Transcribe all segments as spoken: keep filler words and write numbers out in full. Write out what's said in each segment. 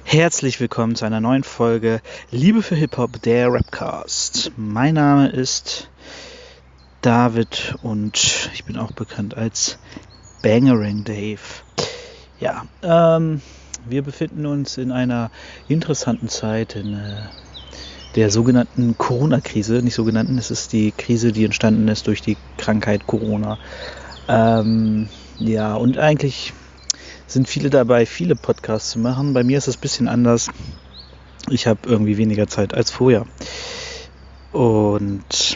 Herzlich willkommen zu einer neuen Folge Liebe für Hip-Hop, der Rapcast. Mein Name ist David und ich bin auch bekannt als Bangerang Dave. Ja, ähm, wir befinden uns in einer interessanten Zeit, in äh, der sogenannten Corona-Krise. Nicht sogenannten, es ist die Krise, die entstanden ist durch die Krankheit Corona. Ähm, ja, und eigentlich sind viele dabei, viele Podcasts zu machen. Bei mir ist es ein bisschen anders. Ich habe irgendwie weniger Zeit als vorher. Und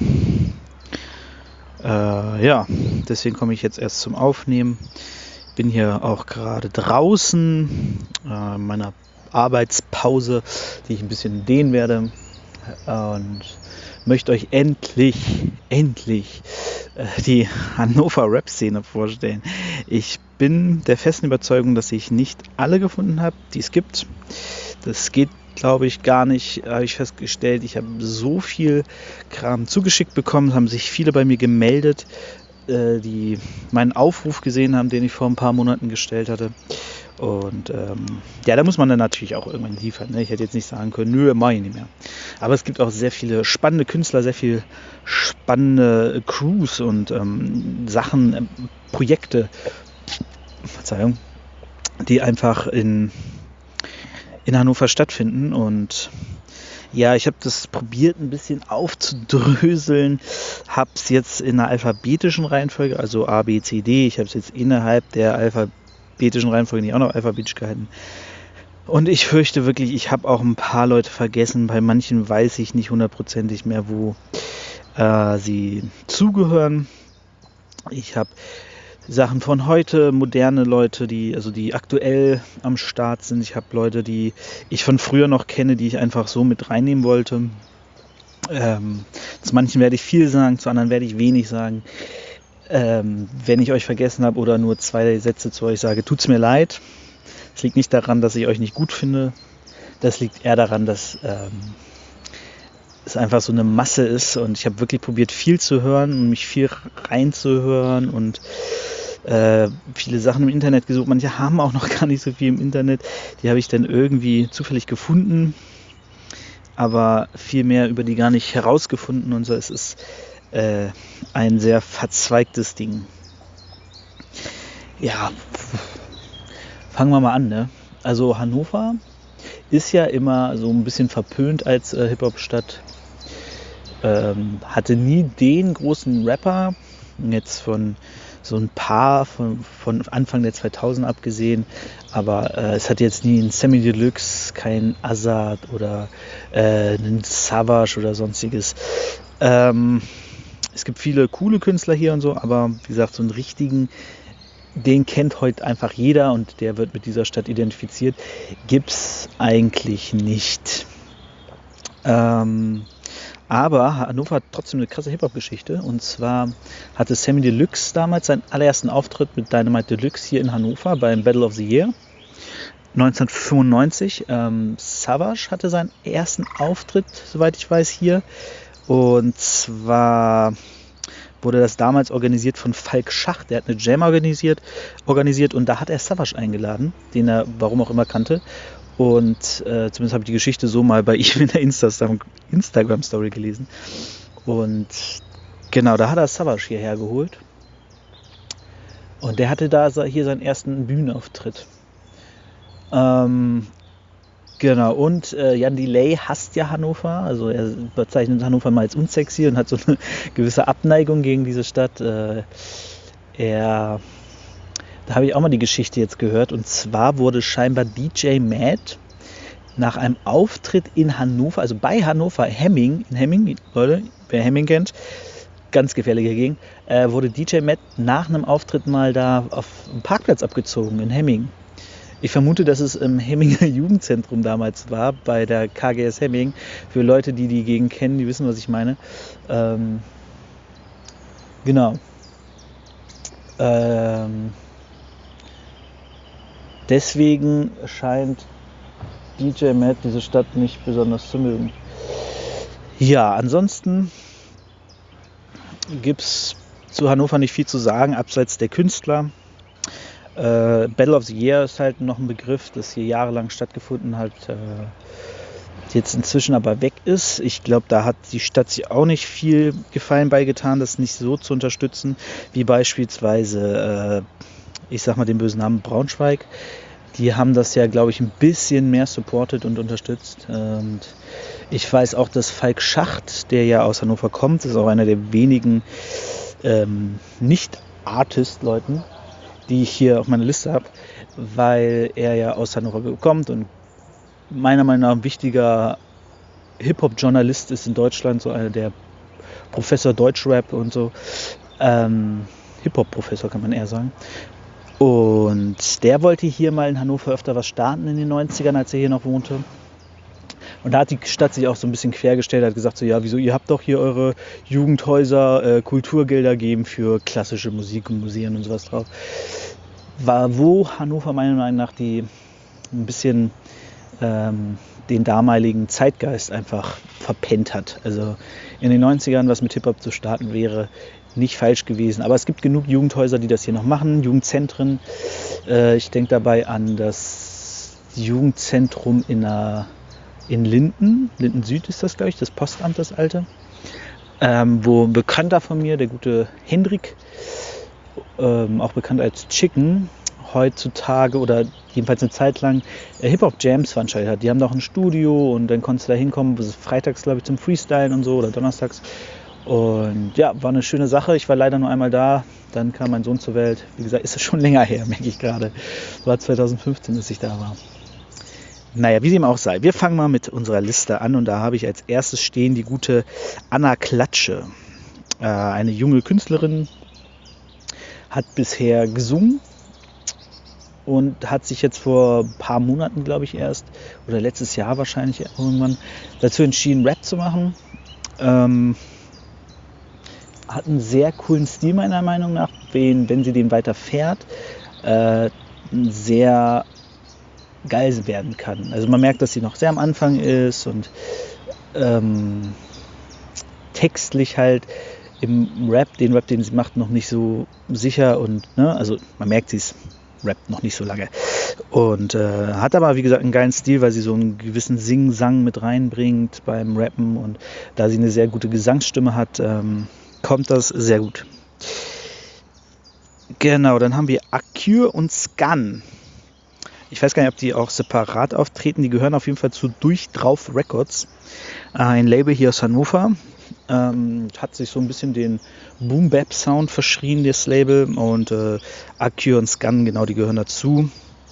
äh, ja, deswegen komme ich jetzt erst zum Aufnehmen. Bin hier auch gerade draußen, äh, meiner Arbeitspause, die ich ein bisschen dehnen werde. Und möchte euch endlich, endlich äh, die Hannover Rap-Szene vorstellen. Ich bin der festen Überzeugung, dass ich nicht alle gefunden habe, die es gibt. Das geht, glaube ich, gar nicht, habe ich festgestellt. Ich habe so viel Kram zugeschickt bekommen, haben sich viele bei mir gemeldet, äh, die meinen Aufruf gesehen haben, den ich vor ein paar Monaten gestellt hatte. Und ähm, ja, da muss man dann natürlich auch irgendwann liefern. Ne? Ich hätte jetzt nicht sagen können, nö, mach ich nicht mehr. Aber es gibt auch sehr viele spannende Künstler, sehr viele spannende Crews und ähm, Sachen, äh, Projekte, Verzeihung, die einfach in, in Hannover stattfinden. Und ja, ich habe das probiert ein bisschen aufzudröseln, habe es jetzt in einer alphabetischen Reihenfolge, also A, B, C, D, ich habe es jetzt innerhalb der alphabetischen Reihenfolge nicht auch noch alphabetisch gehalten. Und ich fürchte wirklich, ich habe auch ein paar Leute vergessen, bei manchen weiß ich nicht hundertprozentig mehr, wo äh, sie zugehören. Ich habe Sachen von heute, moderne Leute, die also die aktuell am Start sind. Ich habe Leute, die ich von früher noch kenne, die ich einfach so mit reinnehmen wollte. Ähm, zu manchen werde ich viel sagen, zu anderen werde ich wenig sagen. Ähm, wenn ich euch vergessen habe oder nur zwei Sätze zu euch sage, tut's mir leid. Es liegt nicht daran, dass ich euch nicht gut finde. Das liegt eher daran, dass ähm, es einfach so eine Masse ist und ich habe wirklich probiert, viel zu hören und mich viel reinzuhören und äh, viele Sachen im Internet gesucht. Manche haben auch noch gar nicht so viel im Internet. Die habe ich dann irgendwie zufällig gefunden, aber viel mehr über die gar nicht herausgefunden und so. Es ist äh, ein sehr verzweigtes Ding. Ja, fangen wir mal an, ne? Also Hannover ist ja immer so ein bisschen verpönt als äh, Hip-Hop-Stadt. Ähm, hatte nie den großen Rapper, jetzt von so ein paar von, von Anfang der zweitausender abgesehen, aber äh, es hat jetzt nie einen Samy Deluxe, kein Azad oder äh, einen Savage oder sonstiges. Ähm, es gibt viele coole Künstler hier und so, aber wie gesagt, so einen richtigen, den kennt heute einfach jeder und der wird mit dieser Stadt identifiziert, gibt's eigentlich nicht. Ähm, aber Hannover hat trotzdem eine krasse Hip-Hop-Geschichte. Und zwar hatte Samy Deluxe damals seinen allerersten Auftritt mit Dynamite Deluxe hier in Hannover beim Battle of the Year neunzehnhundertfünfundneunzig. Ähm, Savage hatte seinen ersten Auftritt, soweit ich weiß, hier. Und zwar wurde das damals organisiert von Falk Schacht. Der hat eine Jam organisiert, organisiert und da hat er Savage eingeladen, den er warum auch immer kannte. Und äh, zumindest habe ich die Geschichte so mal bei ihm in der Instagram-Story gelesen. Und genau, da hat er Savage hierher geholt. Und der hatte da hier seinen ersten Bühnenauftritt. Ähm, genau, und äh, Jan Delay hasst ja Hannover. Also er bezeichnet Hannover mal als unsexy und hat so eine gewisse Abneigung gegen diese Stadt. Äh, er... Da habe ich auch mal die Geschichte jetzt gehört. Und zwar wurde scheinbar D J Mad nach einem Auftritt in Hannover, also bei Hannover Hemming, in Hemming, Leute, wer Hemming kennt, ganz gefährliche Gegend, äh, wurde D J Mad nach einem Auftritt mal da auf dem Parkplatz abgezogen in Hemming. Ich vermute, dass es im Hemminger Jugendzentrum damals war, bei der K G S Hemming. Für Leute, die die Gegend kennen, die wissen, was ich meine. Ähm, genau. Ähm, Deswegen scheint D J Mad diese Stadt nicht besonders zu mögen. Ja, ansonsten gibt es zu Hannover nicht viel zu sagen, abseits der Künstler. Äh, Battle of the Year ist halt noch ein Begriff, das hier jahrelang stattgefunden hat, äh, jetzt inzwischen aber weg ist. Ich glaube, da hat die Stadt sich auch nicht viel Gefallen beigetan, das nicht so zu unterstützen, wie beispielsweise, äh, ich sag mal den bösen Namen, Braunschweig. Die haben das ja, glaube ich, ein bisschen mehr supported und unterstützt. Und ich weiß auch, dass Falk Schacht, der ja aus Hannover kommt, ist auch einer der wenigen ähm, Nicht-Artist-Leuten, die ich hier auf meiner Liste habe, weil er ja aus Hannover kommt und meiner Meinung nach ein wichtiger Hip-Hop-Journalist ist in Deutschland, so einer der Professor Deutschrap und so. Ähm, Hip-Hop-Professor kann man eher sagen. Und der wollte hier mal in Hannover öfter was starten in den neunzigern, als er hier noch wohnte. Und da hat die Stadt sich auch so ein bisschen quergestellt, hat gesagt so, ja, wieso, ihr habt doch hier eure Jugendhäuser, äh, Kulturgelder geben für klassische Musik und Museen und sowas drauf. War, wo Hannover meiner Meinung nach die ein bisschen ähm, den damaligen Zeitgeist einfach verpennt hat. Also in den neunzigern was mit Hip-Hop zu starten wäre nicht falsch gewesen. Aber es gibt genug Jugendhäuser, die das hier noch machen, Jugendzentren. Äh, ich denke dabei an das Jugendzentrum in, der, in Linden. Linden Süd ist das, glaube ich, das Postamt, das alte. Ähm, wo ein Bekannter von mir, der gute Hendrik, ähm, auch bekannt als Chicken, heutzutage oder jedenfalls eine Zeit lang äh, Hip-Hop-Jams veranstaltet hat. Die haben da auch ein Studio und dann konntest du da hinkommen, freitags, glaube ich, zum Freestylen und so oder donnerstags. Und ja, war eine schöne Sache. Ich war leider nur einmal da. Dann kam mein Sohn zur Welt. Wie gesagt, ist es schon länger her, merke ich gerade. War zwanzig fünfzehn, dass ich da war. Naja, wie dem auch sei. Wir fangen mal mit unserer Liste an. Und da habe ich als erstes stehen die gute Anna Klatsche. Äh, eine junge Künstlerin, hat bisher gesungen und hat sich jetzt vor ein paar Monaten, glaube ich, erst, oder letztes Jahr wahrscheinlich irgendwann, dazu entschieden, Rap zu machen. Ähm, hat einen sehr coolen Stil meiner Meinung nach, wenn, wenn sie den weiter fährt, äh, sehr geil werden kann. Also man merkt, dass sie noch sehr am Anfang ist und ähm, textlich halt im Rap, den Rap, den sie macht, noch nicht so sicher und, ne, also man merkt, sie ist rappt noch nicht so lange. Und äh, hat aber, wie gesagt, einen geilen Stil, weil sie so einen gewissen Sing-Sang mit reinbringt beim Rappen und da sie eine sehr gute Gesangsstimme hat, ähm, kommt das sehr gut. Genau, dann haben wir Acure und Scan. Ich weiß gar nicht, ob die auch separat auftreten. Die gehören auf jeden Fall zu Durchdrauf Records. Ein Label hier aus Hannover. Ähm, hat sich so ein bisschen den Boom-Bap-Sound verschrien, das Label. Und äh, Acure und Scan, genau, die gehören dazu.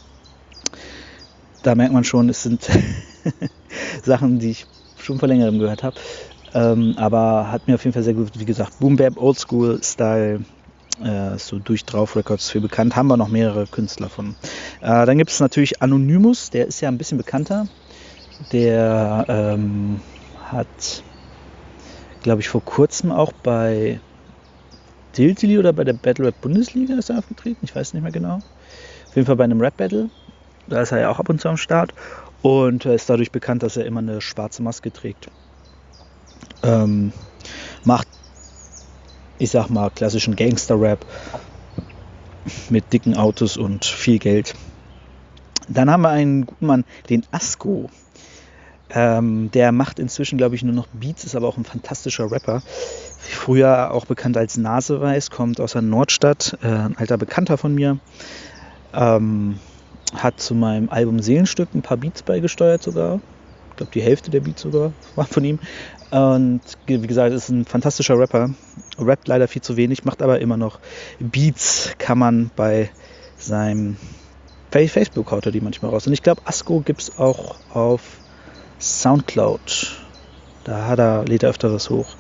Da merkt man schon, es sind Sachen, die ich schon vor längerem gehört habe. Ähm, aber hat mir auf jeden Fall sehr gut, wie gesagt, Boom-Bap, Oldschool-Style, äh, so durch Drauf Records für bekannt. Haben wir noch mehrere Künstler von. Äh, dann gibt es natürlich Anonymous, der ist ja ein bisschen bekannter. Der ähm, hat, glaube ich, vor kurzem auch bei Diltily oder bei der Battle Rap Bundesliga ist er aufgetreten. Ich weiß nicht mehr genau. Auf jeden Fall bei einem Rap-Battle. Da ist er ja auch ab und zu am Start. Und er ist dadurch bekannt, dass er immer eine schwarze Maske trägt. Ähm, macht, ich sag mal, klassischen Gangster-Rap mit dicken Autos und viel Geld. Dann haben wir einen guten Mann, den Asko. Ähm, der macht inzwischen, glaube ich, nur noch Beats, ist aber auch ein fantastischer Rapper. Früher auch bekannt als Naseweiß, kommt aus der Nordstadt, äh, ein alter Bekannter von mir. Ähm, hat zu meinem Album Seelenstück ein paar Beats beigesteuert sogar. Ich glaube, die Hälfte der Beats sogar war von ihm. Und wie gesagt, ist ein fantastischer Rapper. Rappt leider viel zu wenig, macht aber immer noch Beats, kann man bei seinem Facebook haut er die manchmal raus. Und ich glaube, Asko gibt es auch auf Soundcloud. Da hat er, lädt er öfter was hoch.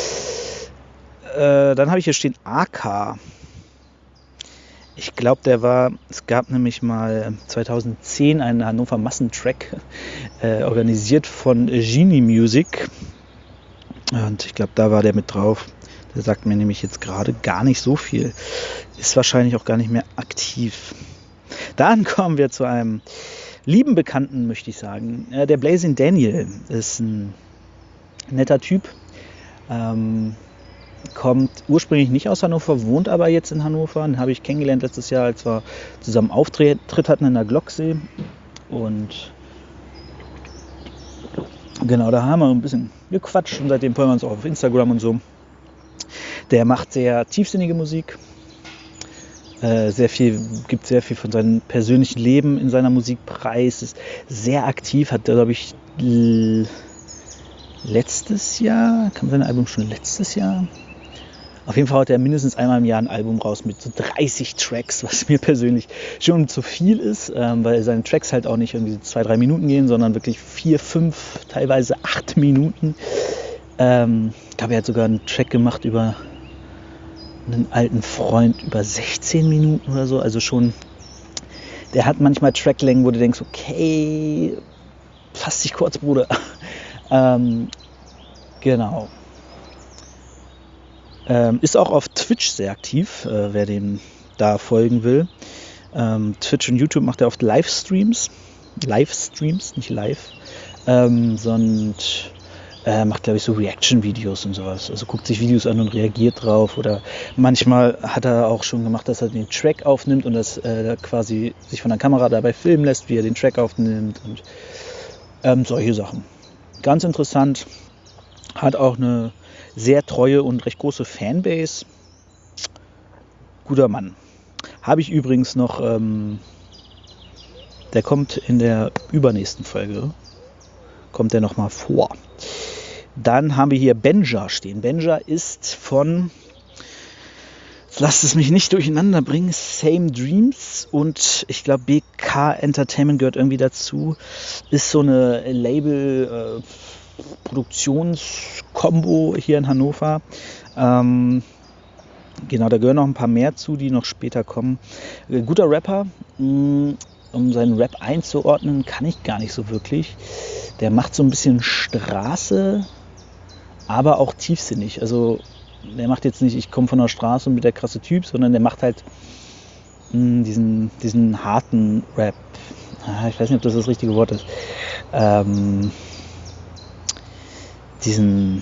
Äh, dann habe ich hier stehen A K. Ich glaube, der war, es gab nämlich mal zweitausendzehn einen Hannover Massentrack äh, organisiert von Genie Music. Und ich glaube, da war der mit drauf. Der sagt mir nämlich jetzt gerade gar nicht so viel. Ist wahrscheinlich auch gar nicht mehr aktiv. Dann kommen wir zu einem lieben Bekannten, möchte ich sagen. Äh, der Blazing Daniel ist ein netter Typ. Ähm, kommt ursprünglich nicht aus Hannover, wohnt aber jetzt in Hannover. Den habe ich kennengelernt letztes Jahr, als wir zusammen Auftritt hatten in der Glocksee. Und genau, da haben wir ein bisschen gequatscht und seitdem folgen wir uns auch auf Instagram und so. Der macht sehr tiefsinnige Musik. Äh, sehr viel, gibt sehr viel von seinem persönlichen Leben in seiner Musik preis. Ist sehr aktiv, hat, glaube ich, l- letztes Jahr, kam sein Album schon letztes Jahr? Auf jeden Fall hat er mindestens einmal im Jahr ein Album raus mit so dreißig Tracks, was mir persönlich schon zu viel ist, ähm, weil seine Tracks halt auch nicht irgendwie zwei, drei Minuten gehen, sondern wirklich vier, fünf, teilweise acht Minuten. Ähm, ich glaube, er hat sogar einen Track gemacht über einen alten Freund über sechzehn Minuten oder so. Also schon, der hat manchmal Tracklängen, wo du denkst, okay, fass dich kurz, Bruder. ähm, genau. Ähm, ist auch auf Twitch sehr aktiv, äh, wer dem da folgen will. Ähm, Twitch und YouTube macht er oft Livestreams. Livestreams, nicht live. Ähm, sondern äh, macht, glaube ich, so Reaction-Videos und sowas. Also guckt sich Videos an und reagiert drauf. Oder manchmal hat er auch schon gemacht, dass er den Track aufnimmt und das äh, quasi sich von der Kamera dabei filmen lässt, wie er den Track aufnimmt und ähm, solche Sachen. Ganz interessant. Hat auch eine sehr treue und recht große Fanbase. Guter Mann. Habe ich übrigens noch, ähm, der kommt in der übernächsten Folge, kommt der nochmal vor. Dann haben wir hier Benja stehen. Benja ist von, lasst es mich nicht durcheinander bringen, Same Dreams und ich glaube B K Entertainment gehört irgendwie dazu. Ist so eine Label- äh, Produktionskombo hier in Hannover. Ähm, genau, da gehören noch ein paar mehr zu, die noch später kommen. Äh, guter Rapper, mh, um seinen Rap einzuordnen, kann ich gar nicht so wirklich. Der macht so ein bisschen Straße, aber auch tiefsinnig. Also der macht jetzt nicht, ich komme von der Straße und bin der krasse Typ, sondern der macht halt mh, diesen, diesen harten Rap. Ah, ich weiß nicht, ob das das richtige Wort ist. Ähm, diesen,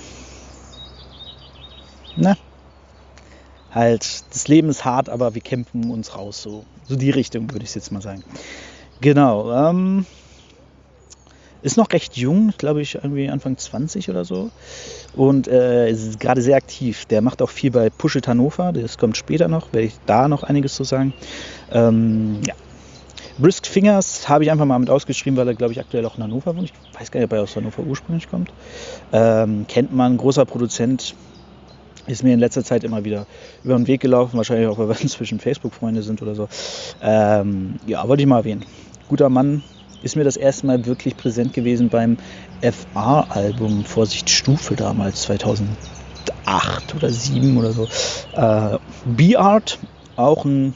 na, halt, das Leben ist hart, aber wir kämpfen uns raus, so, so die Richtung würde ich jetzt mal sagen. Genau, ähm, ist noch recht jung, glaube ich, irgendwie Anfang zwanzig oder so und äh, ist gerade sehr aktiv. Der macht auch viel bei Push It Hannover, das kommt später noch, werde ich da noch einiges zu sagen. Ähm, ja. Brisk Fingers habe ich einfach mal mit ausgeschrieben, weil er, glaube ich, aktuell auch in Hannover wohnt. Ich weiß gar nicht, ob er aus Hannover ursprünglich kommt. Ähm, kennt man, großer Produzent, ist mir in letzter Zeit immer wieder über den Weg gelaufen. Wahrscheinlich auch, weil wir inzwischen Facebook-Freunde sind oder so. Ähm, ja, wollte ich mal erwähnen. Guter Mann, ist mir das erste Mal wirklich präsent gewesen beim F A-Album Vorsicht Stufe damals, zweitausendacht oder zweitausendsieben oder so. Äh, B-Art, auch ein...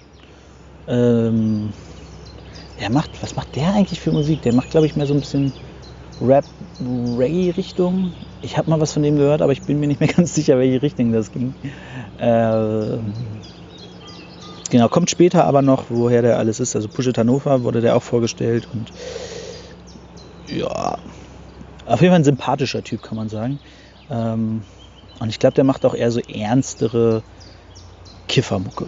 Ähm, Der macht, was macht der eigentlich für Musik? Der macht, glaube ich, mehr so ein bisschen Rap-Reggae-Richtung. Ich habe mal was von dem gehört, aber ich bin mir nicht mehr ganz sicher, welche Richtung das ging. Äh, genau, kommt später aber noch, woher der alles ist. Also Push It Hannover wurde der auch vorgestellt. Und ja, auf jeden Fall ein sympathischer Typ, kann man sagen. Ähm, und ich glaube, der macht auch eher so ernstere Kiffermucke.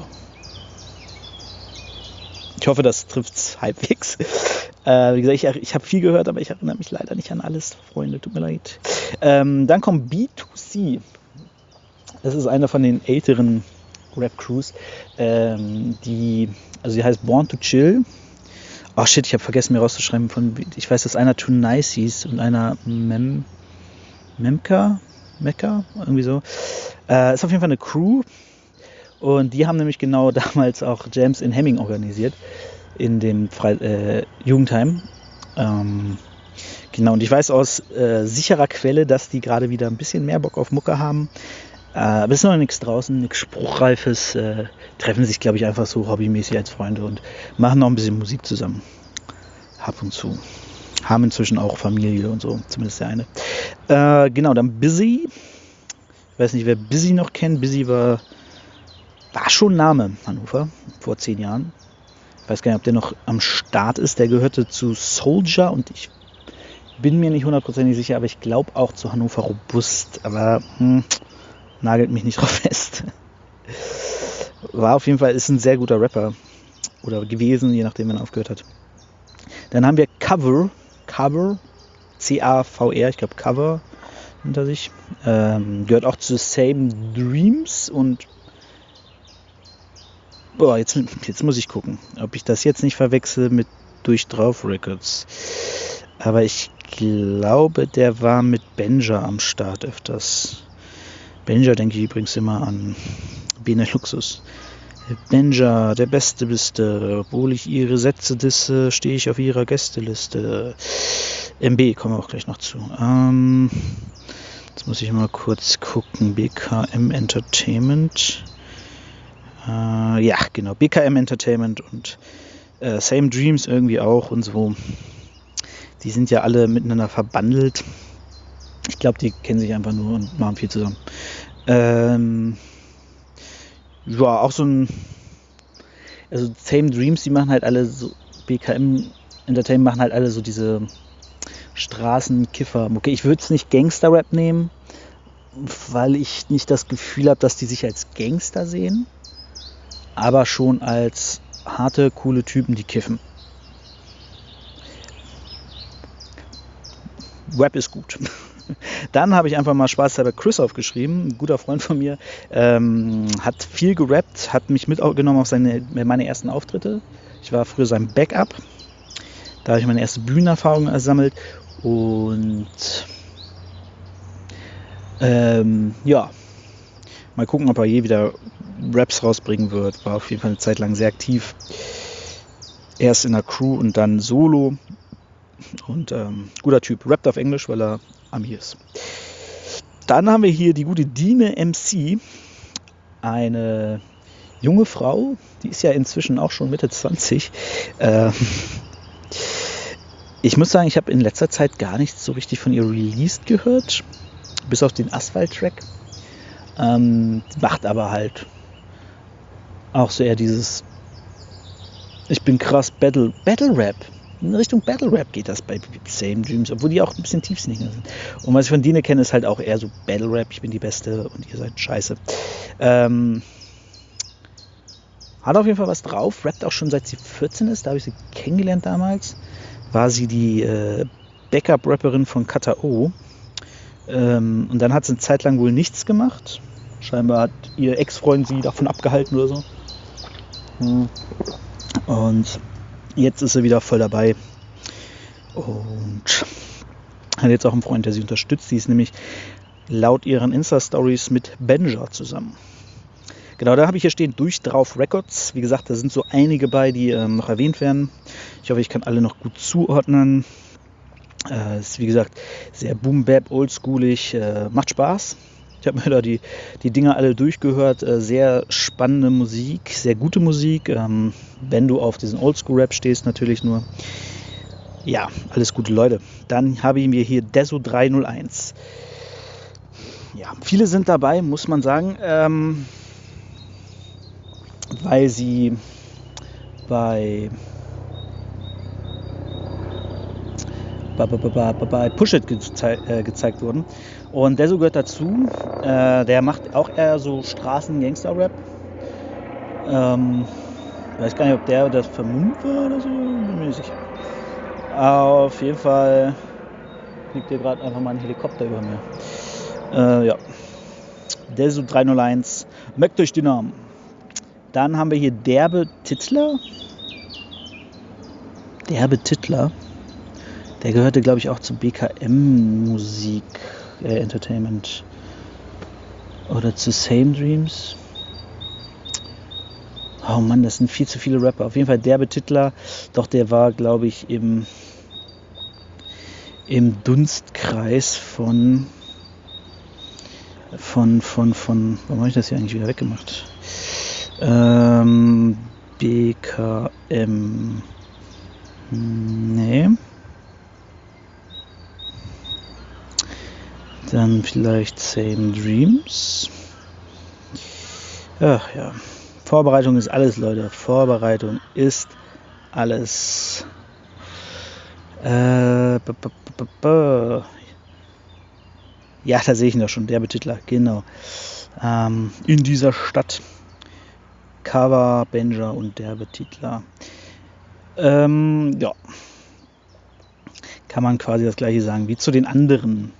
Ich hoffe, das trifft es halbwegs. Äh, wie gesagt, ich, ich habe viel gehört, aber ich erinnere mich leider nicht an alles, Freunde, tut mir leid. Ähm, dann kommt B zwei C. Das ist einer von den älteren Rap-Crews. Ähm, die, also die heißt Born to Chill. Oh shit, ich habe vergessen mir rauszuschreiben. Von, ich weiß, dass einer Too Nice hieß und einer Mem, Memka, Mecca, irgendwie so. Äh, ist auf jeden Fall eine Crew. Und die haben nämlich genau damals auch Jams in Hemming organisiert, in dem Fre- äh, Jugendheim. Ähm, genau, und ich weiß aus äh, sicherer Quelle, dass die gerade wieder ein bisschen mehr Bock auf Mucke haben. Äh, aber es ist noch nichts draußen, nichts Spruchreifes. Äh, treffen sich, glaube ich, einfach so hobbymäßig als Freunde und machen noch ein bisschen Musik zusammen. Ab und zu. Haben inzwischen auch Familie und so, zumindest der eine. Äh, genau, dann Busy. Ich weiß nicht, wer Busy noch kennt. Busy war... War schon ein Name, Hannover, vor zehn Jahren. Ich weiß gar nicht, ob der noch am Start ist. Der gehörte zu Soldier und ich bin mir nicht hundertprozentig sicher, aber ich glaube auch zu Hannover Robust. Aber hm, Nagelt mich nicht drauf fest. War auf jeden Fall, ist ein sehr guter Rapper. Oder gewesen, je nachdem, wann er aufgehört hat. Dann haben wir Cover. Cover. C A V R, ich glaube Cover hinter sich. Ähm, gehört auch zu Same Dreams und boah, jetzt, jetzt muss ich gucken, ob ich das jetzt nicht verwechsel mit Durch Drauf Records. Aber ich glaube, der war mit Benja am Start öfters. Benja denke ich übrigens immer an Bene Luxus. Benja, der Beste bist du. Obwohl ich ihre Sätze disse, stehe ich auf ihrer Gästeliste. M B kommen wir auch gleich noch zu. Ähm, jetzt muss ich mal kurz gucken. B K M Entertainment. Äh, ja, genau. B K M Entertainment und äh, Same Dreams irgendwie auch und so. Die sind ja alle miteinander verbandelt. Ich glaube, die kennen sich einfach nur und machen viel zusammen. Ähm, ja, auch so ein. Also Same Dreams, die machen halt alle so. B K M Entertainment machen halt alle so diese Straßenkiffer-Mucke. Ich würde es nicht Gangster-Rap nehmen, weil ich nicht das Gefühl habe, dass die sich als Gangster sehen, aber schon als harte, coole Typen, die kiffen. Rap ist gut. Dann habe ich einfach mal spaßhalber Chris aufgeschrieben, ein guter Freund von mir, ähm, hat viel gerappt, hat mich mitgenommen auf seine, meine ersten Auftritte. Ich war früher sein Backup, da habe ich meine erste Bühnenerfahrung ersammelt und ähm, ja, mal gucken, ob er je wieder Raps rausbringen wird. War auf jeden Fall eine Zeit lang sehr aktiv. Erst in der Crew und dann solo. Und ähm, guter Typ. Rappt auf Englisch, weil er Ami ist. Dann haben wir hier die gute Dine M C. Eine junge Frau. Die ist ja inzwischen auch schon Mitte zwanzig. Ähm, ich muss sagen, ich habe in letzter Zeit gar nichts so richtig von ihr released gehört. Bis auf den Asphalt-Track. Ähm, macht aber halt auch so eher dieses ich bin krass Battle, Battle Rap. In Richtung Battle Rap geht das bei Same Dreams, obwohl die auch ein bisschen tiefsinniger sind. Und was ich von Dine kenne, ist halt auch eher so Battle Rap. Ich bin die Beste und ihr seid scheiße. Ähm, hat auf jeden Fall was drauf. Rappt auch schon seit sie vierzehn ist. Da habe ich sie kennengelernt damals. War sie die äh, Backup-Rapperin von Kata O. Ähm, und dann hat sie eine Zeit lang wohl nichts gemacht. Scheinbar hat ihr Ex-Freund sie davon abgehalten oder so. Hm. Und jetzt ist sie wieder voll dabei. Und hat jetzt auch einen Freund, der sie unterstützt. Die ist nämlich laut ihren Insta-Stories mit Benja zusammen. Genau, da habe ich hier stehen, Durch Drauf Records. Wie gesagt, da sind so einige bei, die ähm, noch erwähnt werden. Ich hoffe, ich kann alle noch gut zuordnen. Äh, ist wie gesagt sehr boom-bap, oldschoolig, äh, macht Spaß. Ich habe mir da die, die Dinger alle durchgehört. Äh, sehr spannende Musik, sehr gute Musik. Ähm, wenn du auf diesen Oldschool-Rap stehst, natürlich nur. Ja, alles gute Leute. Dann haben wir hier Deso drei null eins. Ja, viele sind dabei, muss man sagen, ähm, weil sie bei bei Push It gezei- äh, gezeigt wurden. Und Deso gehört dazu. Äh, der macht auch eher so Straßen-Gangster-Rap. Ähm, weiß gar nicht, ob der das vermummt war oder so. Bin mir nicht sicher. Auf jeden Fall fliegt hier gerade einfach mal ein Helikopter über mir. Äh, ja. Deso drei null eins. Merkt euch die Namen. Dann haben wir hier Derbe Titler. Derbe Titler. Der gehörte, glaube ich, auch zu B K M Musik, äh, Entertainment. Oder zu Same Dreams. Oh Mann, das sind viel zu viele Rapper. Auf jeden Fall Derbe Titler. Doch der war, glaube ich, im, im Dunstkreis von, von, von, von, warum habe ich das hier eigentlich wieder weggemacht? Ähm, B K M. Nee. Dann vielleicht Same Dreams. Ach ja. Vorbereitung ist alles, Leute. Vorbereitung ist alles. Äh, b- b- b- b- Ja, da sehe ich ihn doch schon, der Betitler, genau. Ähm, in dieser Stadt. Cover, Benja und der Betitler. Ähm, ja. Kann man quasi das gleiche sagen wie zu den anderen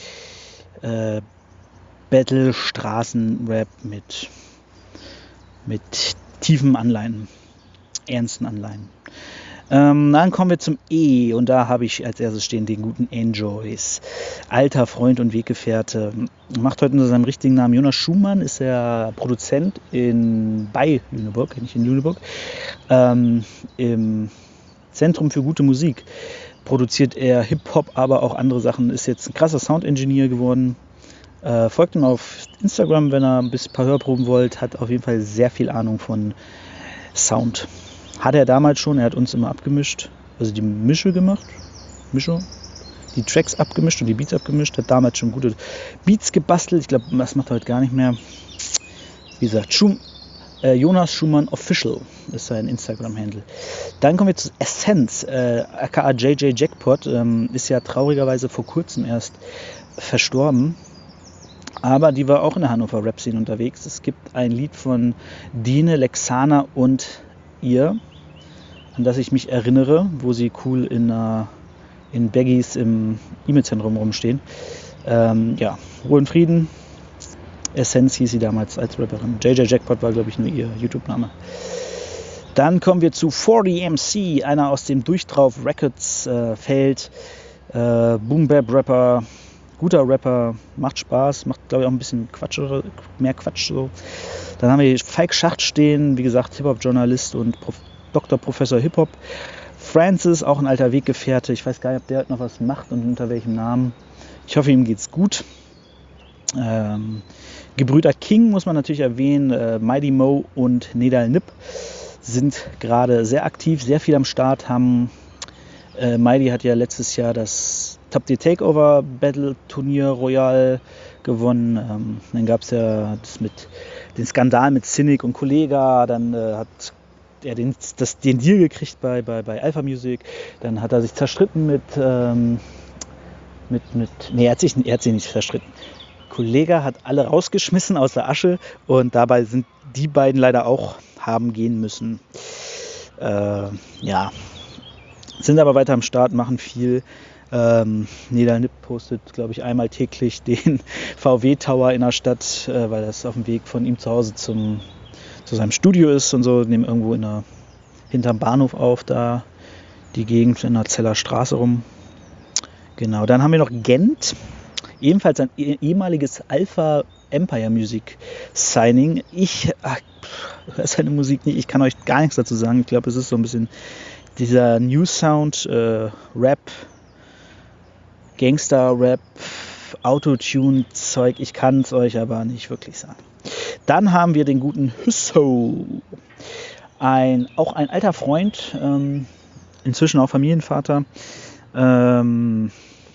äh, Battle, Straßen-Rap mit, mit tiefen Anleihen, ernsten Anleihen. Ähm, dann kommen wir zum E und da habe ich als erstes stehen den guten Enjoys. Alter Freund und Weggefährte. Macht heute unter seinem richtigen Namen Jonas Schumann, ist er Produzent in, bei Lüneburg, nicht in Lüneburg, ähm, im Zentrum für gute Musik. Produziert er Hip-Hop, aber auch andere Sachen. Ist jetzt ein krasser Sound-Engineer geworden. Äh, folgt ihm auf Instagram, wenn ihr ein bisschen ein paar Hörproben wollt. Hat auf jeden Fall sehr viel Ahnung von Sound. Hat er damals schon, er hat uns immer abgemischt, also die Mische gemacht, Mischung, die Tracks abgemischt und die Beats abgemischt, hat damals schon gute Beats gebastelt. Ich glaube, das macht er heute gar nicht mehr. Wie gesagt, Schum, äh, Jonas Schumann Official ist sein Instagram-Handle. Dann kommen wir zu Essence, äh, aka J J Jackpot, ähm, ist ja traurigerweise vor kurzem erst verstorben. Aber die war auch in der Hannover Rap-Szene unterwegs. Es gibt ein Lied von Dine, Lexana und ihr, an das ich mich erinnere, wo sie cool in, uh, in Baggies im E-Mail-Zentrum rumstehen. Ähm, ja, Ruhe und Frieden. Essence hieß sie damals als Rapperin. J J Jackpot war, glaube ich, nur ihr YouTube-Name. Dann kommen wir zu vierzig M C, einer aus dem Durchdrauf Records äh, Feld. Äh, Boom-Bap-Rapper, guter Rapper, macht Spaß, macht, glaube ich, auch ein bisschen Quatsch, mehr Quatsch so. Dann haben wir hier Falk Schacht stehen, wie gesagt, Hip-Hop-Journalist und Prof, Doktor Professor Hip-Hop. Francis, auch ein alter Weggefährte. Ich weiß gar nicht, ob der noch was macht und unter welchem Namen. Ich hoffe, ihm geht's gut. Ähm, Gebrüder King muss man natürlich erwähnen. Äh, Mighty Mo und Nedal Nip sind gerade sehr aktiv, sehr viel am Start. Haben äh, Mighty hat ja letztes Jahr das Top Tier Takeover Battle Turnier Royal gewonnen. Ähm, dann gab es ja das mit den Skandal mit Cynic und Kollega. Dann äh, hat er den, das, den Deal gekriegt bei, bei, bei Alpha Music. Dann hat er sich zerstritten mit, ähm, mit, mit nee, er hat sich, er hat sich nicht zerstritten. Kollega hat alle rausgeschmissen aus der Asche und dabei sind die beiden leider auch haben gehen müssen. Äh, ja, sind aber weiter am Start, machen viel. Ähm, Nedal Nip postet, glaube ich, einmal täglich den V W-Tower in der Stadt, äh, weil das auf dem Weg von ihm zu Hause zum, zu seinem Studio ist und so. Nehmen irgendwo in der, hinterm Bahnhof auf, da die Gegend in der Zeller Straße rum. Genau, dann haben wir noch Gent, ebenfalls ein eh- ehemaliges Alpha Empire Music Signing. Ich höre seine Musik nicht, ich kann euch gar nichts dazu sagen. Ich glaube, es ist so ein bisschen dieser New Sound, äh, Rap, Gangster-Rap, Autotune-Zeug, ich kann es euch aber nicht wirklich sagen. Dann haben wir den guten Hüsso, ein, auch ein alter Freund, ähm, inzwischen auch Familienvater, ähm,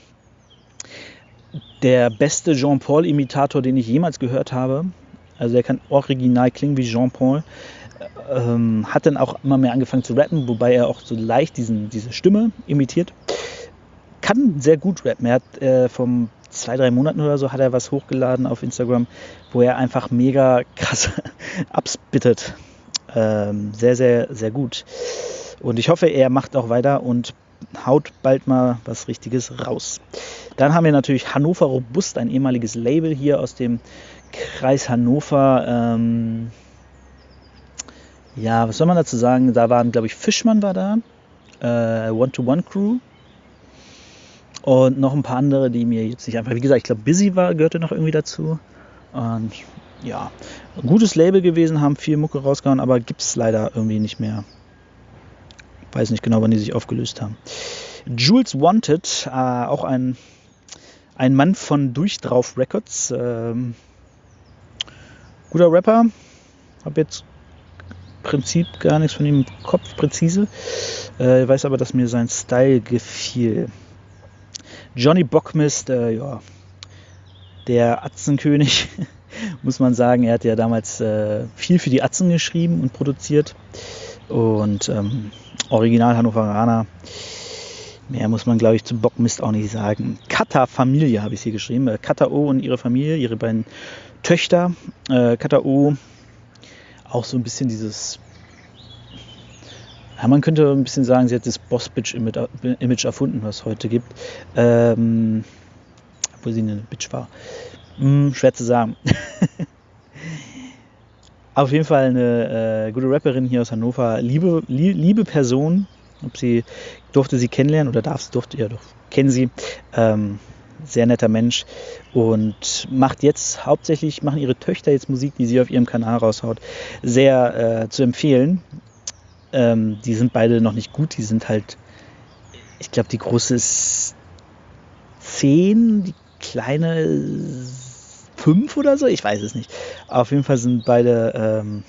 der beste Jean-Paul-Imitator, den ich jemals gehört habe. Also er kann original klingen wie Jean-Paul. Ähm, hat dann auch immer mehr angefangen zu rappen, wobei er auch so leicht diesen, diese Stimme imitiert. Kann sehr gut rappen. Er hat äh, vor zwei, drei Monaten oder so hat er was hochgeladen auf Instagram, wo er einfach mega krass abspittet. Ähm, sehr, sehr, sehr gut. Und ich hoffe, er macht auch weiter und haut bald mal was Richtiges raus. Dann haben wir natürlich Hannover Robust, ein ehemaliges Label hier aus dem Kreis Hannover. Ähm, ja, was soll man dazu sagen? Da waren, glaube ich, Fischmann war da, äh, One-to-One-Crew und noch ein paar andere, die mir jetzt nicht einfach, wie gesagt, ich glaube, Busy war, gehörte noch irgendwie dazu. Und ja, ein gutes Label gewesen, haben viel Mucke rausgehauen, aber gibt es leider irgendwie nicht mehr. Weiß nicht genau, wann die sich aufgelöst haben. Jules Wanted, äh, auch ein, ein Mann von Durchdrauf Records. Ähm, guter Rapper. Habe jetzt im Prinzip gar nichts von ihm im Kopf präzise. Äh, ich weiß aber, dass mir sein Style gefiel. Johnny Bockmist, äh, ja, der Atzenkönig, muss man sagen. Er hat ja damals äh, viel für die Atzen geschrieben und produziert. Und ähm, Original Hannoveraner. Mehr muss man, glaube ich, zu Bockmist auch nicht sagen. Kata Familie habe ich hier geschrieben. Äh, Kata O und ihre Familie, ihre beiden Töchter. Äh, Kata O, auch so ein bisschen dieses... Ja, man könnte ein bisschen sagen, sie hat das Boss-Bitch-Image erfunden, was es heute gibt. Ähm, obwohl sie eine Bitch war. Hm, schwer zu sagen. Auf jeden Fall eine äh, gute Rapperin hier aus Hannover. Liebe, lie, liebe Person. Ob sie durfte sie kennenlernen oder darf sie, durfte, ja doch, kennen sie. Ähm, sehr netter Mensch und macht jetzt hauptsächlich, machen ihre Töchter jetzt Musik, die sie auf ihrem Kanal raushaut, sehr äh, zu empfehlen. Ähm, die sind beide noch nicht gut, die sind halt, ich glaube, die große ist zehn, die kleine fünf oder so, ich weiß es nicht. Auf jeden Fall sind beide, ähm,